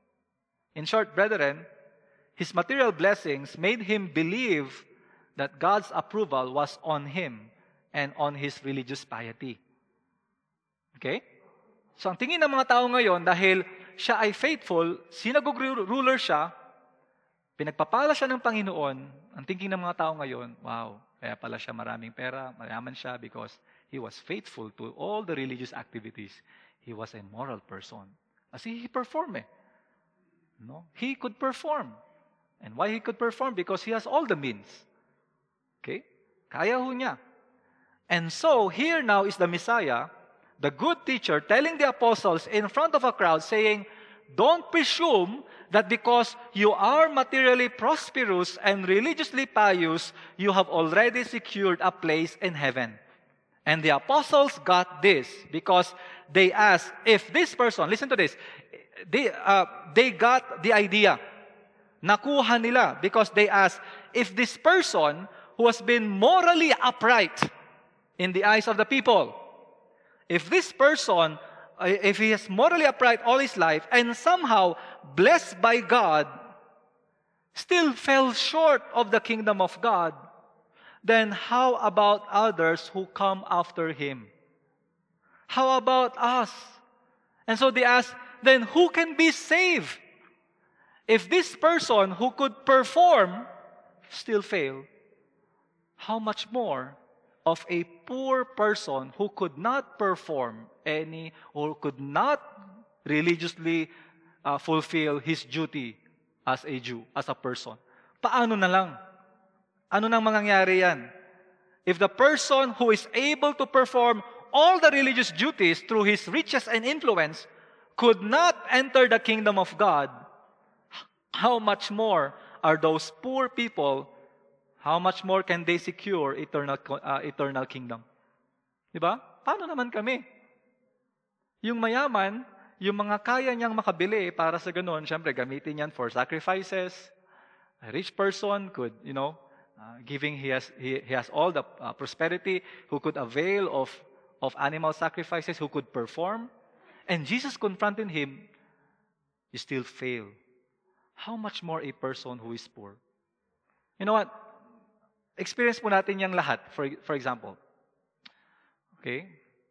In short, brethren, his material blessings made him believe that God's approval was on him and on his religious piety. Okay? So ang tingin ng mga tao ngayon, dahil siya ay faithful, synagogue ruler siya, pinagpapala siya ng Panginoon, ang thinking ng mga tao ngayon, wow, kaya pala siya maraming pera, mayaman siya because he was faithful to all the religious activities. He was a moral person. Kasi he performed eh. No? He could perform. And why he could perform? Because he has all the means. Okay? Kaya ho niya. And so, here now is the Messiah, the good teacher, telling the apostles in front of a crowd, saying, don't presume that because you are materially prosperous and religiously pious, you have already secured a place in heaven. And the apostles got this because they asked, if this person, listen to this, they, uh, they got the idea. Nakuha nila because they asked, if this person who has been morally upright in the eyes of the people, if this person, if he is morally upright all his life and somehow blessed by God, still fell short of the kingdom of God, then how about others who come after him? How about us? And so they ask, then who can be saved? If this person who could perform still fail, how much more of a poor person who could not perform any or could not religiously uh, fulfill his duty as a Jew, as a person? Paano na lang? Ano nang mangyayari yan? If the person who is able to perform all the religious duties through his riches and influence could not enter the kingdom of God, how much more are those poor people, how much more can they secure eternal uh, eternal kingdom? Diba? Paano naman kami? Yung mayaman, yung mga kaya niyang makabili para sa ganun, syempre gamitin yan for sacrifices. A rich person could, you know, uh, giving he has he, he has all the uh, prosperity, who could avail of of animal sacrifices, who could perform. And Jesus confronted him, you still fail. How much more a person who is poor? You know what? Experience po natin yung lahat. For for example, okay?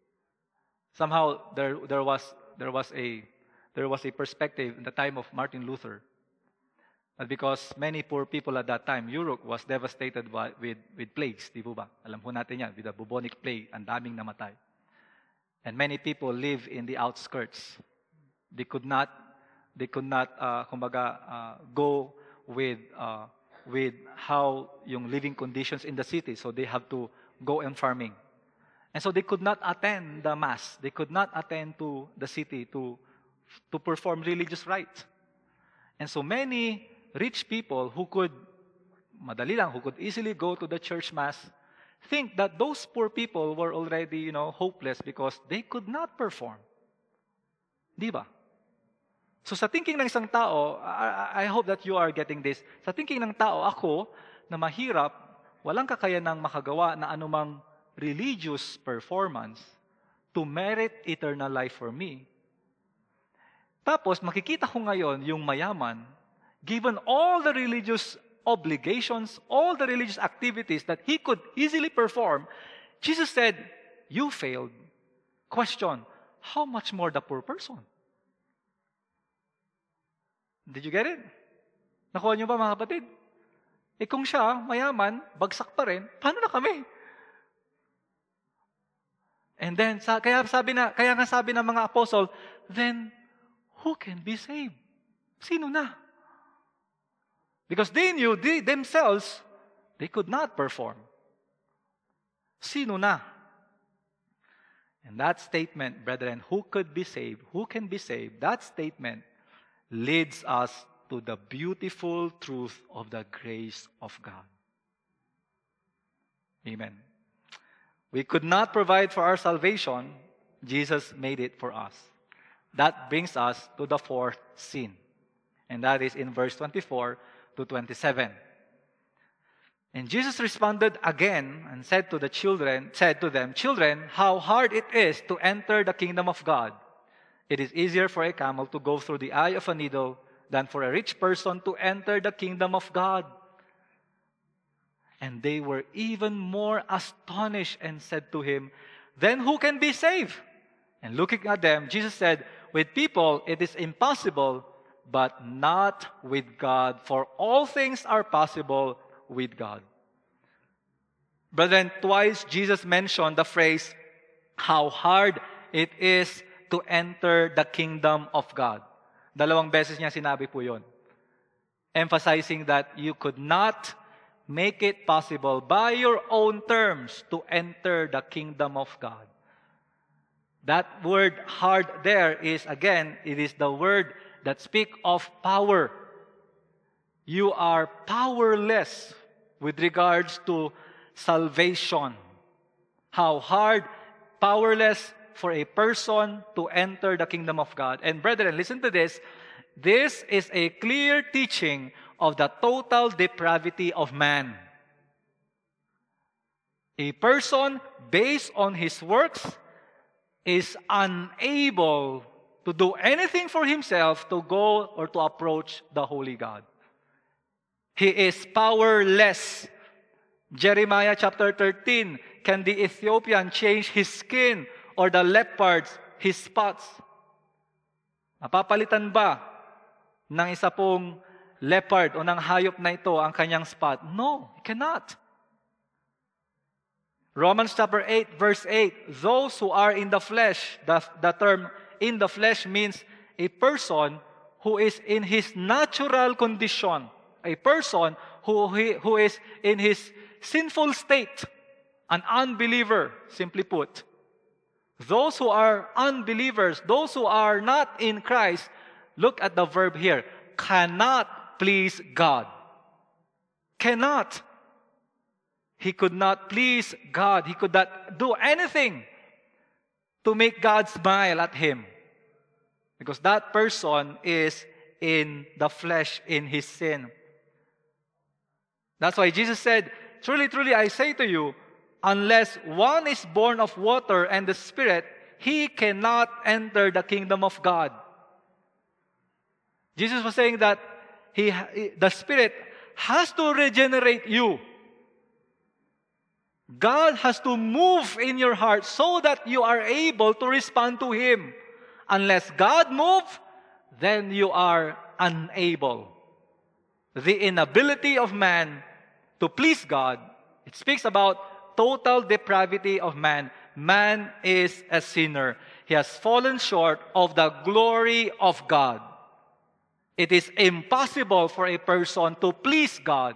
Somehow there there was there was a there was a perspective in the time of Martin Luther that because many poor people at that time, Europe was devastated by, with with plagues, di po ba? Alam po natin yan, with the bubonic plague, ang daming namatay. And many people live in the outskirts. They could not they could not uh, kumbaga uh, go with uh, with how yung living conditions in the city, so they have to go in farming. And so they could not attend the mass. They could not attend to the city to to perform religious rites. And so many rich people who could madali lang who could easily go to the church mass think that those poor people were already, you know, hopeless because they could not perform. Di ba? So sa thinking ng isang tao, I, I hope that you are getting this. Sa thinking ng tao, ako, na mahirap, walang kakayanang makagawa na anumang religious performance to merit eternal life for me. Tapos, makikita ko ngayon yung mayaman, given all the religious obligations, all the religious activities that he could easily perform, Jesus said, you failed. Question, how much more the poor person? Did you get it? Nakuha niyo ba mga kapatid? Eh kung siya, mayaman, bagsak pa rin, paano na kami? And then, sa, kaya, sabi na, kaya nga sabi ng mga apostle, then, who can be saved? Sino na? Because they knew they themselves, they could not perform. Sino na? And that statement, brethren, who could be saved, who can be saved, that statement leads us to the beautiful truth of the grace of God. Amen. We could not provide for our salvation. Jesus made it for us. That brings us to the fourth sin. And that is in verse twenty-four to twenty-seven. And Jesus responded again and said to the children, said to them, children, how hard it is to enter the kingdom of God. It is easier for a camel to go through the eye of a needle than for a rich person to enter the kingdom of God. And they were even more astonished and said to him, then who can be saved? And looking at them, Jesus said, with people it is impossible, but not with God, for all things are possible with God. Brethren, twice Jesus mentioned the phrase, how hard it is to enter the kingdom of God. Dalawang beses niya sinabi po yun. Emphasizing that you could not make it possible by your own terms to enter the kingdom of God. That word hard there is, again, it is the word that speaks of power. You are powerless with regards to salvation. How hard, powerless for a person to enter the kingdom of God. And brethren, listen to this. This is a clear teaching of the total depravity of man. A person, based on his works, is unable to do anything for himself to go or to approach the Holy God. He is powerless. Jeremiah chapter thirteen, can the Ethiopian change his skin or the leopard his spots? Mapapalitan ba ng isa pong leopard o ng hayop na ito ang kanyang spot? No, he cannot. Romans chapter eight, verse eight, those who are in the flesh, the, the term in the flesh means a person who is in his natural condition, a person who, who is in his sinful state, an unbeliever, simply put. Those who are unbelievers, those who are not in Christ, look at the verb here, cannot please God. Cannot. He could not please God. He could not do anything to make God smile at him. Because that person is in the flesh, in his sin. That's why Jesus said, truly, truly, I say to you, unless one is born of water and the Spirit, he cannot enter the kingdom of God. Jesus was saying that he, the Spirit has to regenerate you. God has to move in your heart so that you are able to respond to Him. Unless God moves, then you are unable. The inability of man to please God, it speaks about total depravity of man. Man is a sinner. He has fallen short of the glory of God. It is impossible for a person to please God.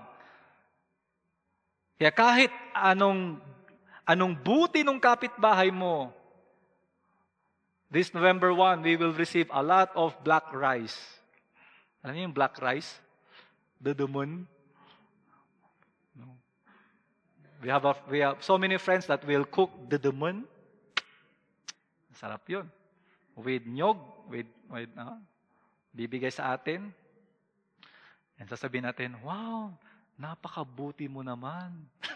Kaya kahit anong, anong buti ng kapitbahay mo, this November first, we will receive a lot of black rice. Alam niyo yung black rice? Dudumon. No. We have, a, we have so many friends that will cook dudumon. Sarap yun. With nyog, with, with uh, bibigay sa atin. And sasabihin natin, wow, napakabuti mo naman.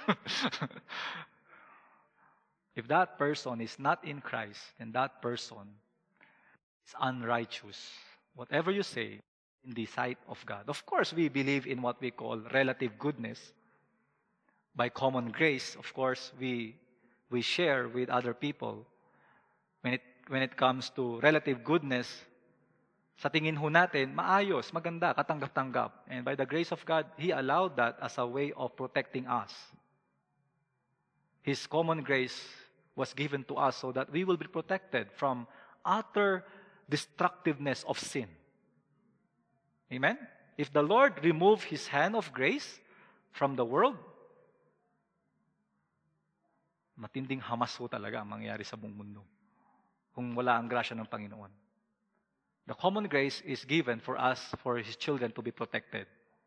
If that person is not in Christ, then that person is unrighteous. Whatever you say in the sight of God. Of course, we believe in what we call relative goodness. By common grace, of course, we we share with other people. When it when it comes to relative goodness, sa tingin ho natin, maayos, maganda, katanggap-tanggap. And by the grace of God, He allowed that as a way of protecting us. His common grace was given to us so that we will be protected from utter destructiveness of sin. Amen? If the Lord removed His hand of grace from the world, matinding hamas ho talaga ang mangyayari sa buong mundo kung wala ang grasya ng Panginoon. The common grace is given for us, for His children to be protected.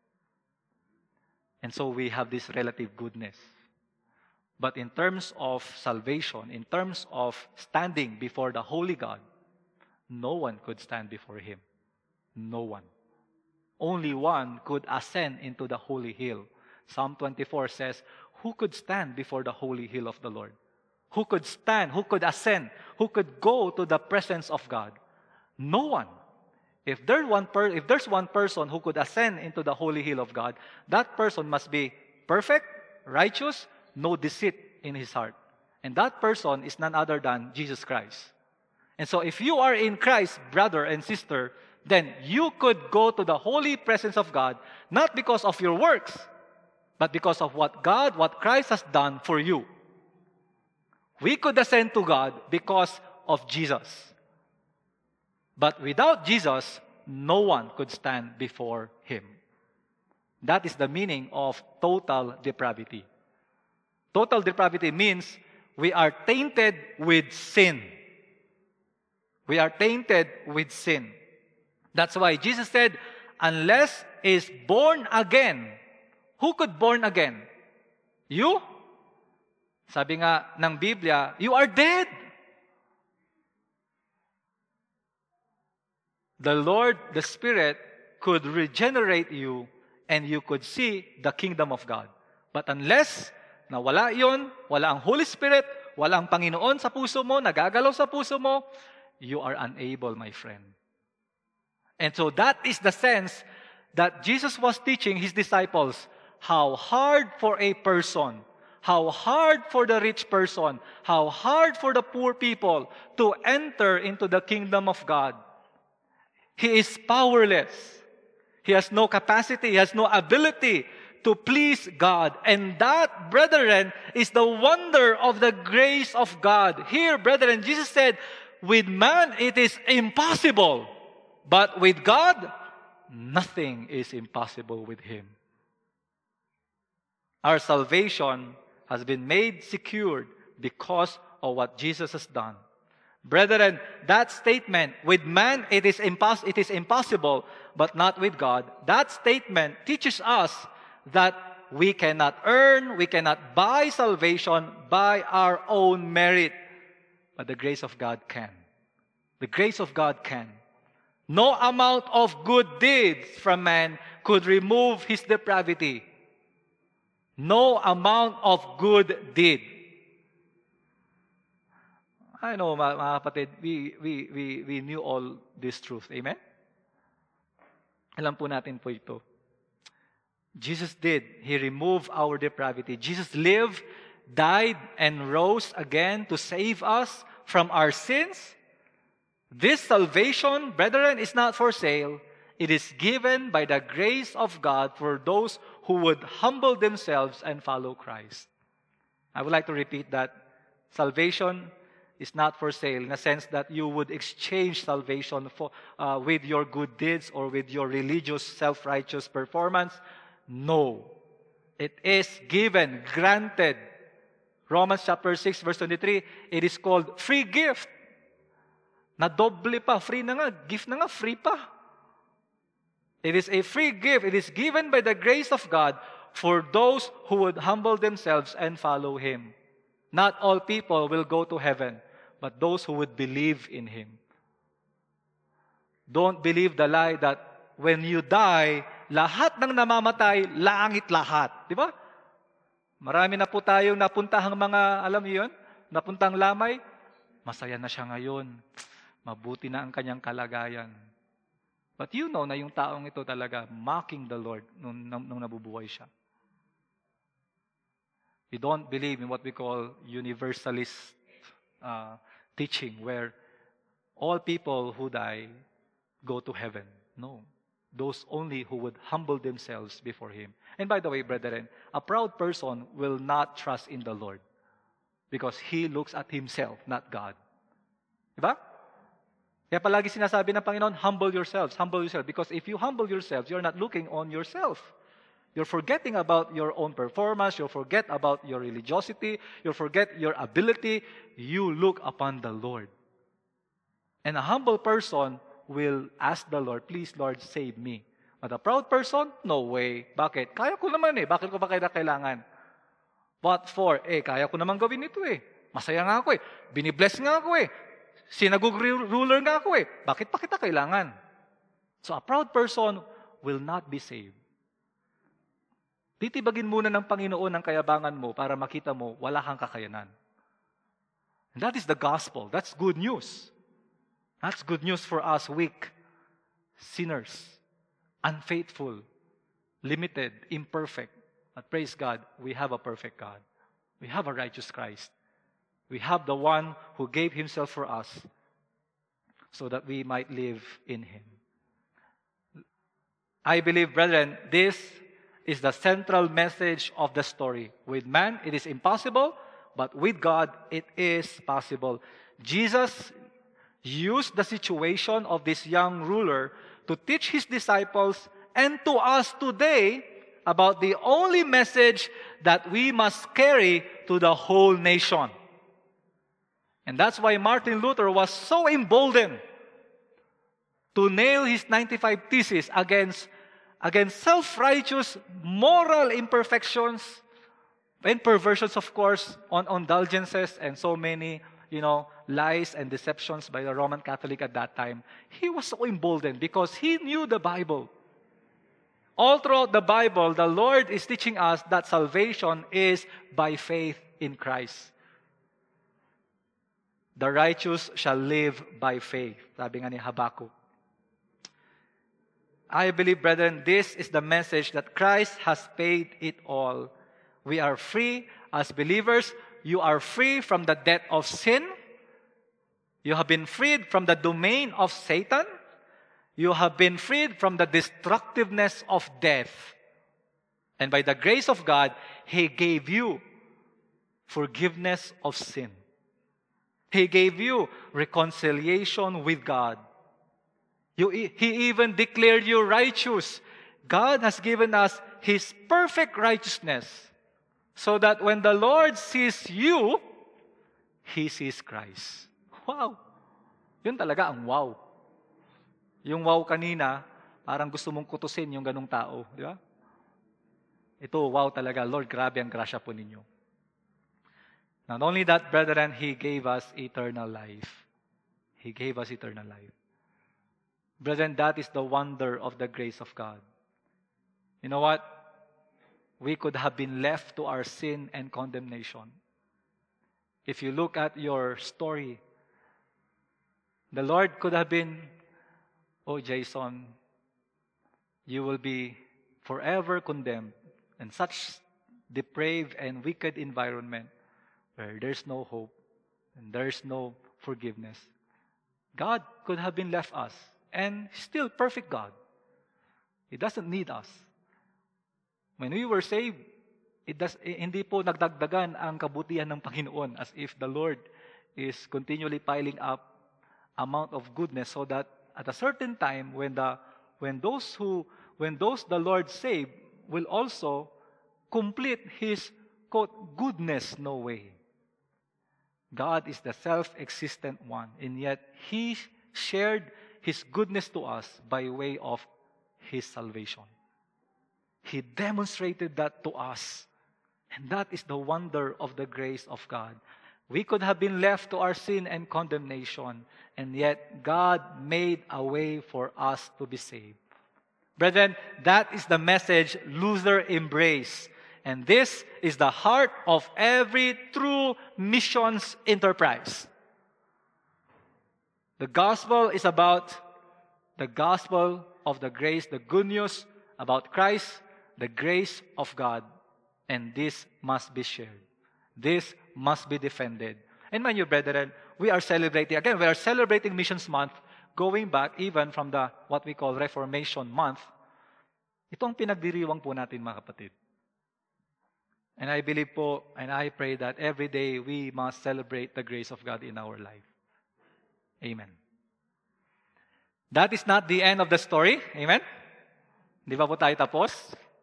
And so we have this relative goodness. But in terms of salvation, in terms of standing before the Holy God, no one could stand before Him. No one. Only one could ascend into the holy hill. Psalm twenty-four says, who could stand before the holy hill of the Lord? Who could stand? Who could ascend? Who could go to the presence of God? No one. If there one per, if there's one person who could ascend into the holy hill of God, that person must be perfect, righteous, no deceit in his heart. And that person is none other than Jesus Christ. And so if you are in Christ, brother and sister, then you could go to the holy presence of God, not because of your works, but because of what God, what Christ has done for you. We could ascend to God because of Jesus. But without Jesus, no one could stand before Him. That is the meaning of total depravity. Total depravity means we are tainted with sin. We are tainted with sin. That's why Jesus said, unless is born again. Who could born again? You? Sabi nga ng Biblia, you are dead. The Lord, the Spirit, could regenerate you and you could see the kingdom of God. But unless na wala yun, wala ang Holy Spirit, wala ang Panginoon sa puso mo, nagagalaw sa puso mo, you are unable, my friend. And so that is the sense that Jesus was teaching His disciples how hard for a person, how hard for the rich person, how hard for the poor people to enter into the kingdom of God. He is powerless. He has no capacity, he has no ability to please God. And that, brethren, is the wonder of the grace of God. Here, brethren, Jesus said, with man it is impossible, but with God, nothing is impossible with Him. Our salvation has been made secured because of what Jesus has done. Brethren, that statement, with man it is, impos- it is impossible, but not with God, that statement teaches us that we cannot earn, we cannot buy salvation by our own merit, but the grace of God can. The grace of God can. No amount of good deeds from man could remove his depravity. No amount of good deed. I know, mga, mga kapatid, we, we, we, we knew all this truth. Amen? Alam po natin po ito. Jesus did. He removed our depravity. Jesus lived, died, and rose again to save us from our sins. This salvation, brethren, is not for sale. It is given by the grace of God for those who would humble themselves and follow Christ. I would like to repeat that. Salvation is not for sale in a sense that you would exchange salvation for, uh, with your good deeds or with your religious, self-righteous performance. No. It is given, granted. Romans chapter six, verse twenty-three, it is called free gift. Na doble pa, free na nga, gift na nga, free pa. It is a free gift. It is given by the grace of God for those who would humble themselves and follow Him. Not all people will go to heaven, but those who would believe in Him. Don't believe the lie that when you die, lahat ng namamatay, langit lahat. Di ba? Marami na po tayong napuntahang mga, alam niyo yun, napuntang lamay, masaya na siya ngayon. Mabuti na ang kanyang kalagayan. But you know na yung taong ito talaga mocking the Lord nung, nung nabubuhay siya. We don't believe in what we call universalist uh, teaching where all people who die go to heaven. No. Those only who would humble themselves before Him. And by the way, brethren, a proud person will not trust in the Lord because he looks at himself, not God. Diba? Kaya palagi sinasabi ng Panginoon, humble yourselves, humble yourselves. Because if you humble yourselves, you're not looking on yourself. You're forgetting about your own performance. You forget about your religiosity. You forget your ability. You look upon the Lord. And a humble person will ask the Lord, please, Lord, save me. But a proud person, no way. Bakit? Kaya ko naman eh. Bakit ko pa kaya kailangan? What for? Eh, kaya ko naman gawin ito eh. Masaya nga ako eh. Binibless nga ako eh. Sinagug-ruler nga ako eh. Bakit pa kita kailangan? So a proud person will not be saved. Titibagin muna ng Panginoon ang kayabangan mo para makita mo wala kang kakayanan. And that is the gospel. That's good news. That's good news for us weak sinners, unfaithful, limited, imperfect. But praise God, we have a perfect God. We have a righteous Christ. We have the one who gave himself for us so that we might live in him. I believe, brethren, this is the central message of the story. With man, it is impossible, but with God, it is possible. Jesus used the situation of this young ruler to teach his disciples and to us today about the only message that we must carry to the whole nation. And that's why Martin Luther was so emboldened to nail his ninety-five Theses against, against self-righteous moral imperfections and perversions, of course, on indulgences and so many, you know, lies and deceptions by the Roman Catholic at that time. He was so emboldened because he knew the Bible. All throughout the Bible, the Lord is teaching us that salvation is by faith in Christ. The righteous shall live by faith. Sabi nga ni Habakkuk. I believe, brethren, this is the message that Christ has paid it all. We are free as believers. You are free from the debt of sin. You have been freed from the domain of Satan. You have been freed from the destructiveness of death. And by the grace of God, He gave you forgiveness of sin. He gave you reconciliation with God. You, he even declared you righteous. God has given us His perfect righteousness so that when the Lord sees you, He sees Christ. Wow! Yun talaga ang wow. Yung wow kanina, parang gusto mong kutusin yung ganung tao. Di ba? Ito, wow talaga. Lord, grabe ang grasya po ninyo. Not only that, brethren, He gave us eternal life. He gave us eternal life. Brethren, that is the wonder of the grace of God. You know what? We could have been left to our sin and condemnation. If you look at your story, the Lord could have been, oh, Jason, you will be forever condemned in such depraved and wicked environment where there's no hope and there's no forgiveness. God could have been left us, and still perfect God. He doesn't need us. When we were saved, it does, hindi po nagdagdagan ang kabutihan ng Panginoon as if the Lord is continually piling up amount of goodness so that at a certain time when the when those who when those the Lord saved will also complete His quote goodness no way. God is the self-existent one, and yet He shared His goodness to us by way of His salvation. He demonstrated that to us. And that is the wonder of the grace of God. We could have been left to our sin and condemnation, and yet God made a way for us to be saved. Brethren, that is the message Luther embraced. And this is the heart of every true missions enterprise. The gospel is about the gospel of the grace, the good news about Christ, the grace of God. And this must be shared. This must be defended. And mind you, brethren, we are celebrating, again, we are celebrating Missions Month, going back even from the, what we call Reformation Month. Ito ang pinagdiriwang po natin, mga kapatid. And I believe po, and I pray that every day we must celebrate the grace of God in our life. Amen. That is not the end of the story. Amen? Di ba po tayo tapos?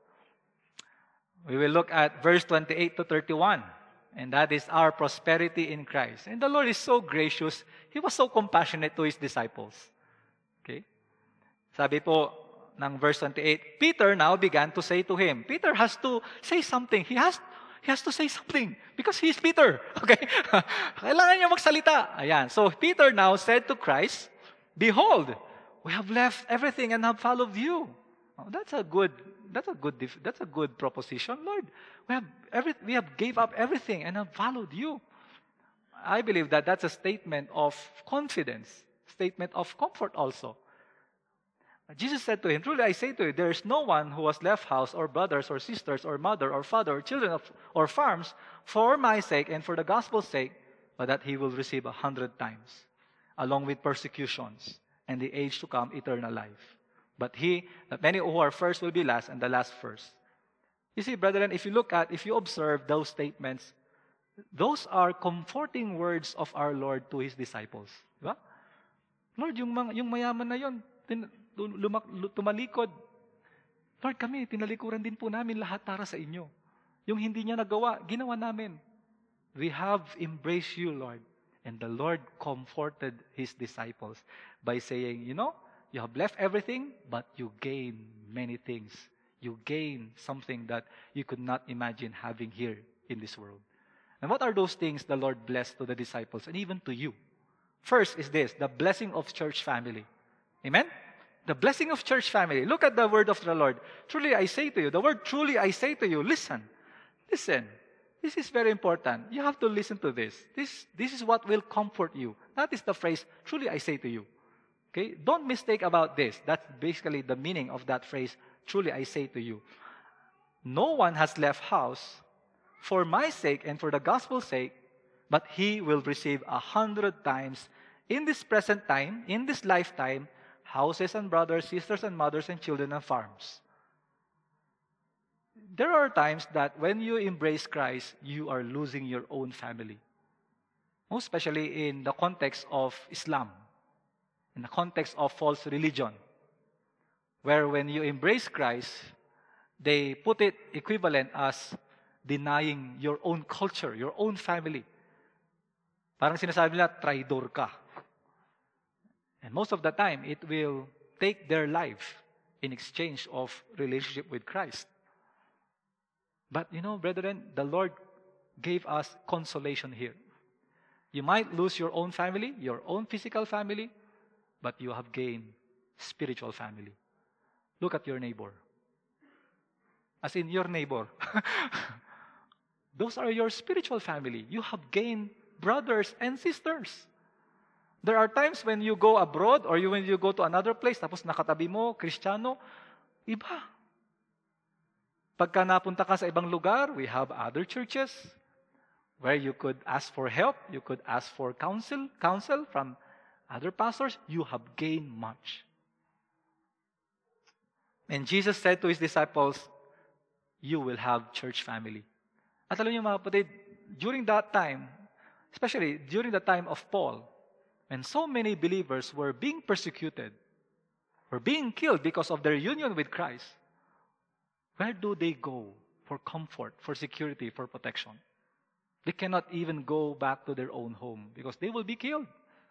We will look at verse twenty-eight to thirty-one. And that is our prosperity in Christ. And the Lord is so gracious. He was so compassionate to His disciples. Okay? Sabi po ng verse twenty-eight, Peter now began to say to Him. Peter has to say something. He has He has to say something because he's Peter. Okay? Kailangan niya magsalita. Ayan. So Peter now said to Christ, Behold, we have left everything and have followed you. Oh, that's a good that's a good that's a good proposition, Lord. We have every we have gave up everything and have followed you. I believe that that's a statement of confidence, statement of comfort also. Jesus said to him, truly I say to you, there is no one who has left house or brothers or sisters or mother or father or children of, or farms for my sake and for the gospel's sake, but that he will receive a hundred times, along with persecutions and the age to come, eternal life. But he, that many who are first will be last, and the last first. You see, brethren, if you look at, if you observe those statements, those are comforting words of our Lord to His disciples. Diba? Lord, yung, mga, yung mayaman na yun, tin, lumak, tumalikod. Lord, kami, tinalikuran din po namin lahat para sa inyo. Yung hindi niya nagawa, ginawa namin. We have embraced you, Lord. And the Lord comforted His disciples by saying, you know, you have left everything, but you gain many things. You gain something that you could not imagine having here in this world. And what are those things the Lord blessed to the disciples and even to you? First is this, the blessing of church family. Amen? The blessing of church family. Look at the word of the Lord. Truly I say to you, the word truly I say to you, listen. Listen. This is very important. You have to listen to this. This, this is what will comfort you. That is the phrase, truly I say to you. Okay? Don't mistake about this. That's basically the meaning of that phrase, truly I say to you. No one has left house for my sake and for the gospel's sake, but he will receive a hundred times in this present time, in this lifetime, houses and brothers, sisters and mothers and children and farms. There are times that when you embrace Christ, you are losing your own family. Most especially in the context of Islam, in the context of false religion, where when you embrace Christ, they put it equivalent as denying your own culture, your own family. Parang sinasabi nila, traidor ka. And most of the time, it will take their life in exchange of relationship with Christ. But you know, brethren, the Lord gave us consolation here. You might lose your own family, your own physical family, but you have gained spiritual family. Look at your neighbor. As in your neighbor. Those are your spiritual family. You have gained brothers and sisters. There are times when you go abroad or you, when you go to another place, tapos nakatabi mo, Kristiyano, iba. Pagka napunta ka sa ibang lugar, we have other churches where you could ask for help, you could ask for counsel, counsel from other pastors. You have gained much. And Jesus said to His disciples, you will have church family. At alam niyo mga kapatid, during that time, especially during the time of Paul, when so many believers were being persecuted, were being killed because of their union with Christ, where do they go for comfort, for security, for protection? They cannot even go back to their own home because they will be killed.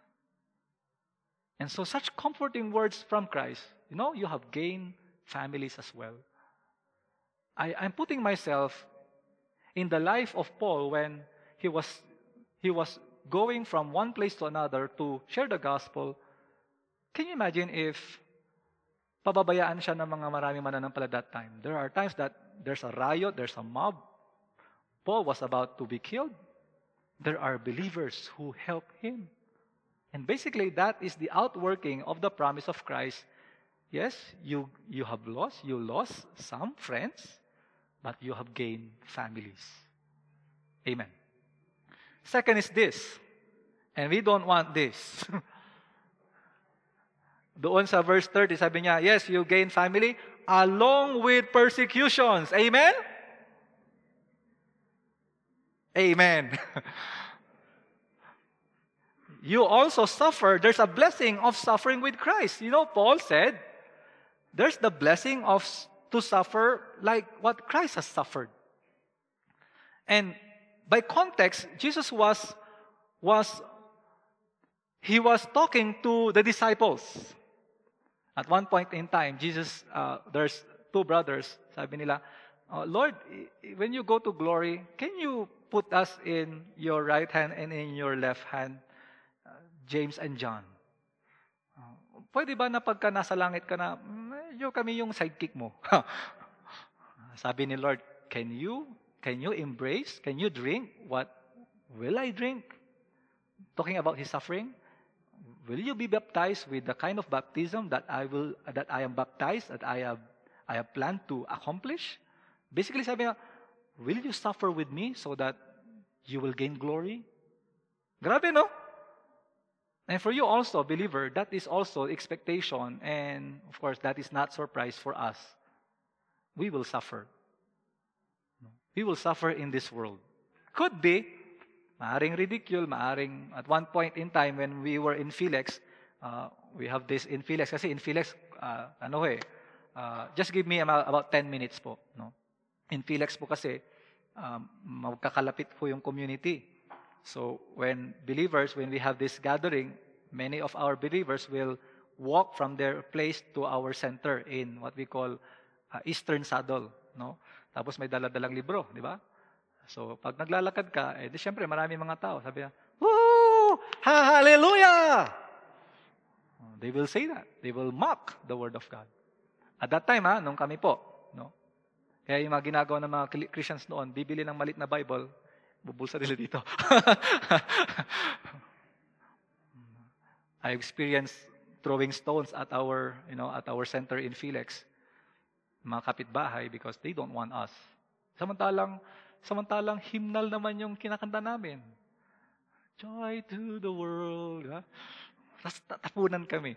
And so such comforting words from Christ, you know, you have gained families as well. I, I'm putting myself in the life of Paul when he was, he was going from one place to another to share the gospel. Can you imagine if pababayaan siya ng mga maraming mananampala that time? There are times that there's a riot, there's a mob. Paul was about to be killed. There are believers who help him. And basically, that is the outworking of the promise of Christ. Yes, you, you have lost, you lost some friends, but you have gained families. Amen. Second is this, and we don't want this. Doon sa verse thirty, sabi niya, yes, you gain family along with persecutions. Amen? Amen. You also suffer. There's a blessing of suffering with Christ. You know, Paul said, there's the blessing of to suffer like what Christ has suffered. And by context, Jesus was, was he was talking to the disciples. At one point in time, Jesus, uh, there's two brothers, sabi nila, uh, Lord, when you go to glory, can you put us in your right hand and in your left hand? Uh, James and John. Uh, pwede ba na pagka nasa langit ka na, medyo kami yung sidekick mo? Sabi ni Lord, can you, can you embrace, can you drink what will I drink? Talking about His suffering. will you be baptized with the kind of baptism that I will that I am baptized, that I have I have planned to accomplish? Basically, sabi niya, will you suffer with me so that you will gain glory? Grabe, no? And for you also, believer, that is also expectation. And of course, that is not surprise for us. We will suffer. We will suffer in this world. Could be, maaring ridicule, maaring at one point in time when we were in Philex, uh, we have this in Philex. Kasi in Philex, uh, ano eh, uh, just give me about, about ten minutes po. No? In Philex po kasi, um, magkakalapit po yung community. So when believers, when we have this gathering, many of our believers will walk from their place to our center in what we call uh, Eastern Saddle. No? Tapos may dala-dalang libro, di ba? So pag naglalakad ka, eh di syempre marami mga tao. Sabi niya, woo! Hallelujah! They will say that. They will mock the Word of God. At that time, ha, nung kami po, no? Kaya yung mga ginagawa ng mga Christians noon, bibili ng malit na Bible, bubulsa nila dito. I experienced throwing stones at our, you know, at our center in Philex. Mga kapitbahay because they don't want us. Samantalang, samantalang hymnal naman yung kinakanta namin. Joy to the world. Ha? Tapos tapunan kami.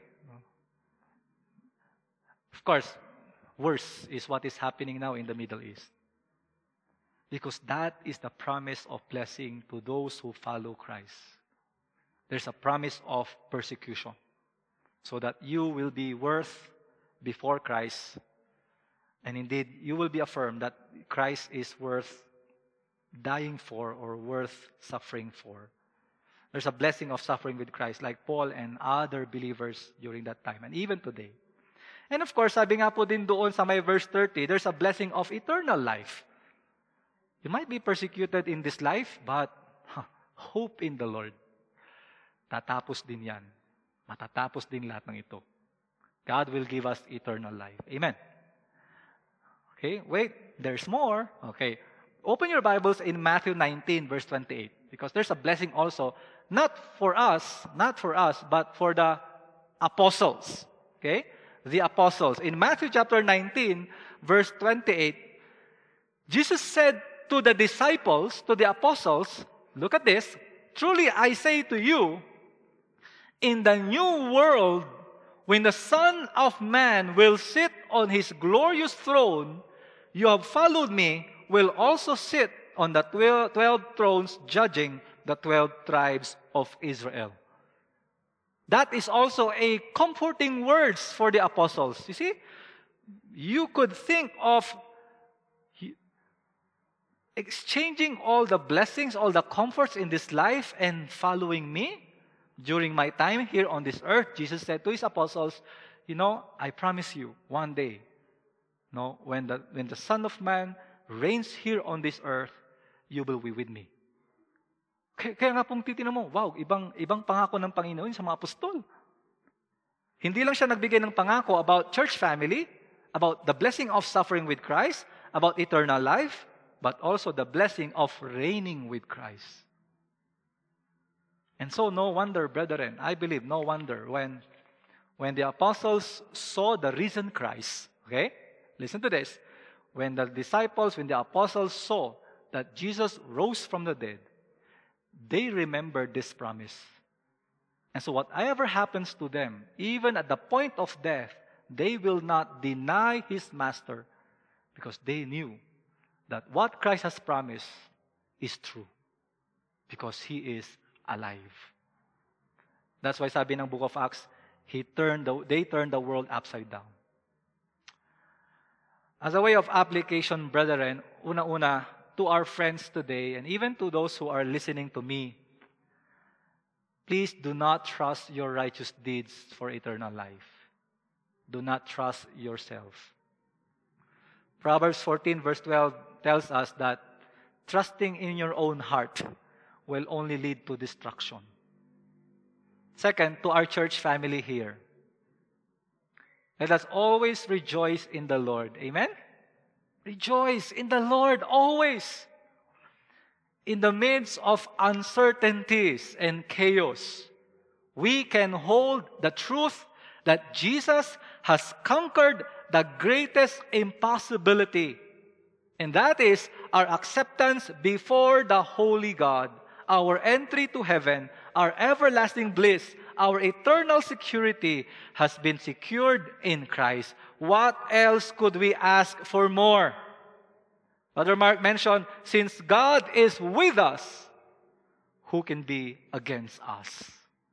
Of course, worse is what is happening now in the Middle East. Because that is the promise of blessing to those who follow Christ. There's a promise of persecution. So that you will be worth before Christ. And indeed, you will be affirmed that Christ is worth dying for or worth suffering for. There's a blessing of suffering with Christ like Paul and other believers during that time and even today. And of course, sabi nga po din doon sa may verse thirty, there's a blessing of eternal life. You might be persecuted in this life, but huh, hope in the Lord. Tatapos din yan. Matatapos din lahat ng ito. God will give us eternal life. Amen. Okay, wait, there's more. Okay, open your Bibles in Matthew nineteen, verse twenty-eight. Because there's a blessing also, not for us, not for us, but for the apostles. Okay, the apostles. In Matthew chapter nineteen, verse twenty-eight, Jesus said to the disciples, to the apostles, look at this, truly I say to you, in the new world, when the Son of Man will sit on His glorious throne, you have followed me, will also sit on the twelve, twelve thrones judging the twelve tribes of Israel. That is also a comforting words for the apostles. You see, you could think of exchanging all the blessings, all the comforts in this life and following me during my time here on this earth. Jesus said to His apostles, you know, I promise you, one day, no, when the, when the Son of Man reigns here on this earth, you will be with me. Kaya, kaya nga pong titinan mo, wow, ibang, ibang pangako ng Panginoon sa mga apostol. Hindi lang siya nagbigay ng pangako about church family, about the blessing of suffering with Christ, about eternal life, but also the blessing of reigning with Christ. And so, no wonder, brethren, I believe, no wonder, when, when the apostles saw the risen Christ, okay? Listen to this. When the disciples, when the apostles saw that Jesus rose from the dead, they remembered this promise. And so whatever happens to them, even at the point of death, they will not deny His Master because they knew that what Christ has promised is true because He is alive. That's why sabi ng Book of Acts, he turned the, they turned the world upside down. As a way of application, brethren, una-una, to our friends today, and even to those who are listening to me, please do not trust your righteous deeds for eternal life. Do not trust yourself. Proverbs fourteen verse twelve tells us that trusting in your own heart will only lead to destruction. Second, to our church family here, let us always rejoice in the Lord. Amen? Rejoice in the Lord always. In the midst of uncertainties and chaos, we can hold the truth that Jesus has conquered the greatest impossibility. And that is our acceptance before the holy God, our entry to heaven, our everlasting bliss, our eternal security has been secured in Christ. What else could we ask for more? Brother Mark mentioned, since God is with us, who can be against us?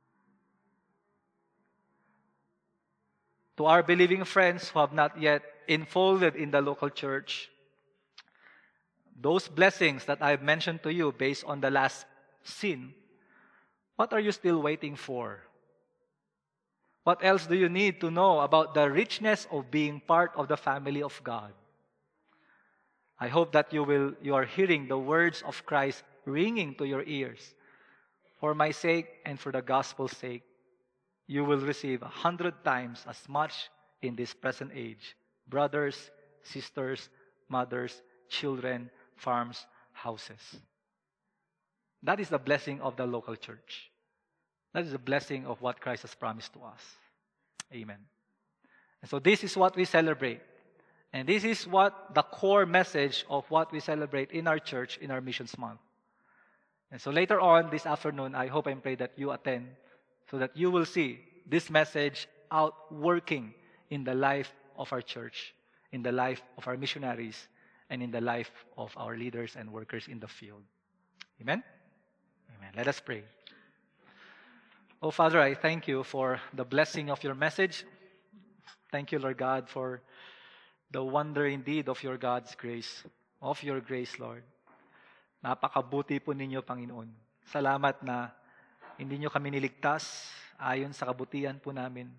To our believing friends who have not yet enfolded in the local church, those blessings that I've mentioned to you based on the last scene, what are you still waiting for? What else do you need to know about the richness of being part of the family of God? I hope that you will you are hearing the words of Christ ringing to your ears. For my sake and for the gospel's sake, you will receive a hundred times as much in this present age. Brothers, sisters, mothers, children, farms, houses. That is the blessing of the local church. That is the blessing of what Christ has promised to us. Amen. And so this is what we celebrate. And this is what the core message of what we celebrate in our church in our Missions Month. And so later on this afternoon, I hope and pray that you attend so that you will see this message out working in the life of our church, in the life of our missionaries, and in the life of our leaders and workers in the field. Amen? Amen. Let us pray. Oh, Father, I thank you for the blessing of your message. Thank you, Lord God, for the wonder indeed of your God's grace, of your grace, Lord. Napakabuti po ninyo, Panginoon. Salamat na hindi nyo kami niligtas ayon sa kabutihan po namin.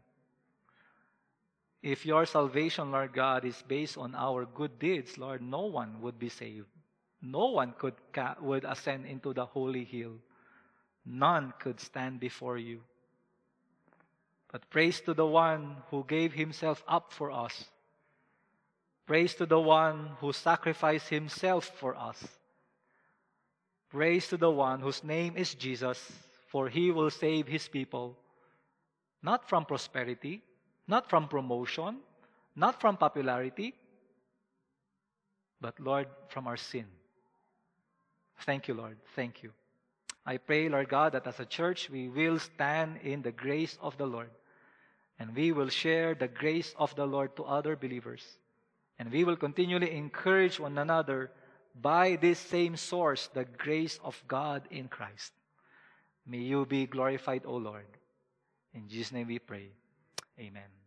If your salvation, Lord God, is based on our good deeds, Lord, no one would be saved. No one could ca- would ascend into the holy hill. None could stand before you. But praise to the one who gave himself up for us. Praise to the one who sacrificed himself for us. Praise to the one whose name is Jesus, for he will save his people, not from prosperity, not from promotion, not from popularity, but, Lord, from our sin. Thank you, Lord. Thank you. I pray, Lord God, that as a church we will stand in the grace of the Lord, and we will share the grace of the Lord to other believers, and we will continually encourage one another by this same source, the grace of God in Christ. May you be glorified, O Lord. In Jesus' name we pray. Amen.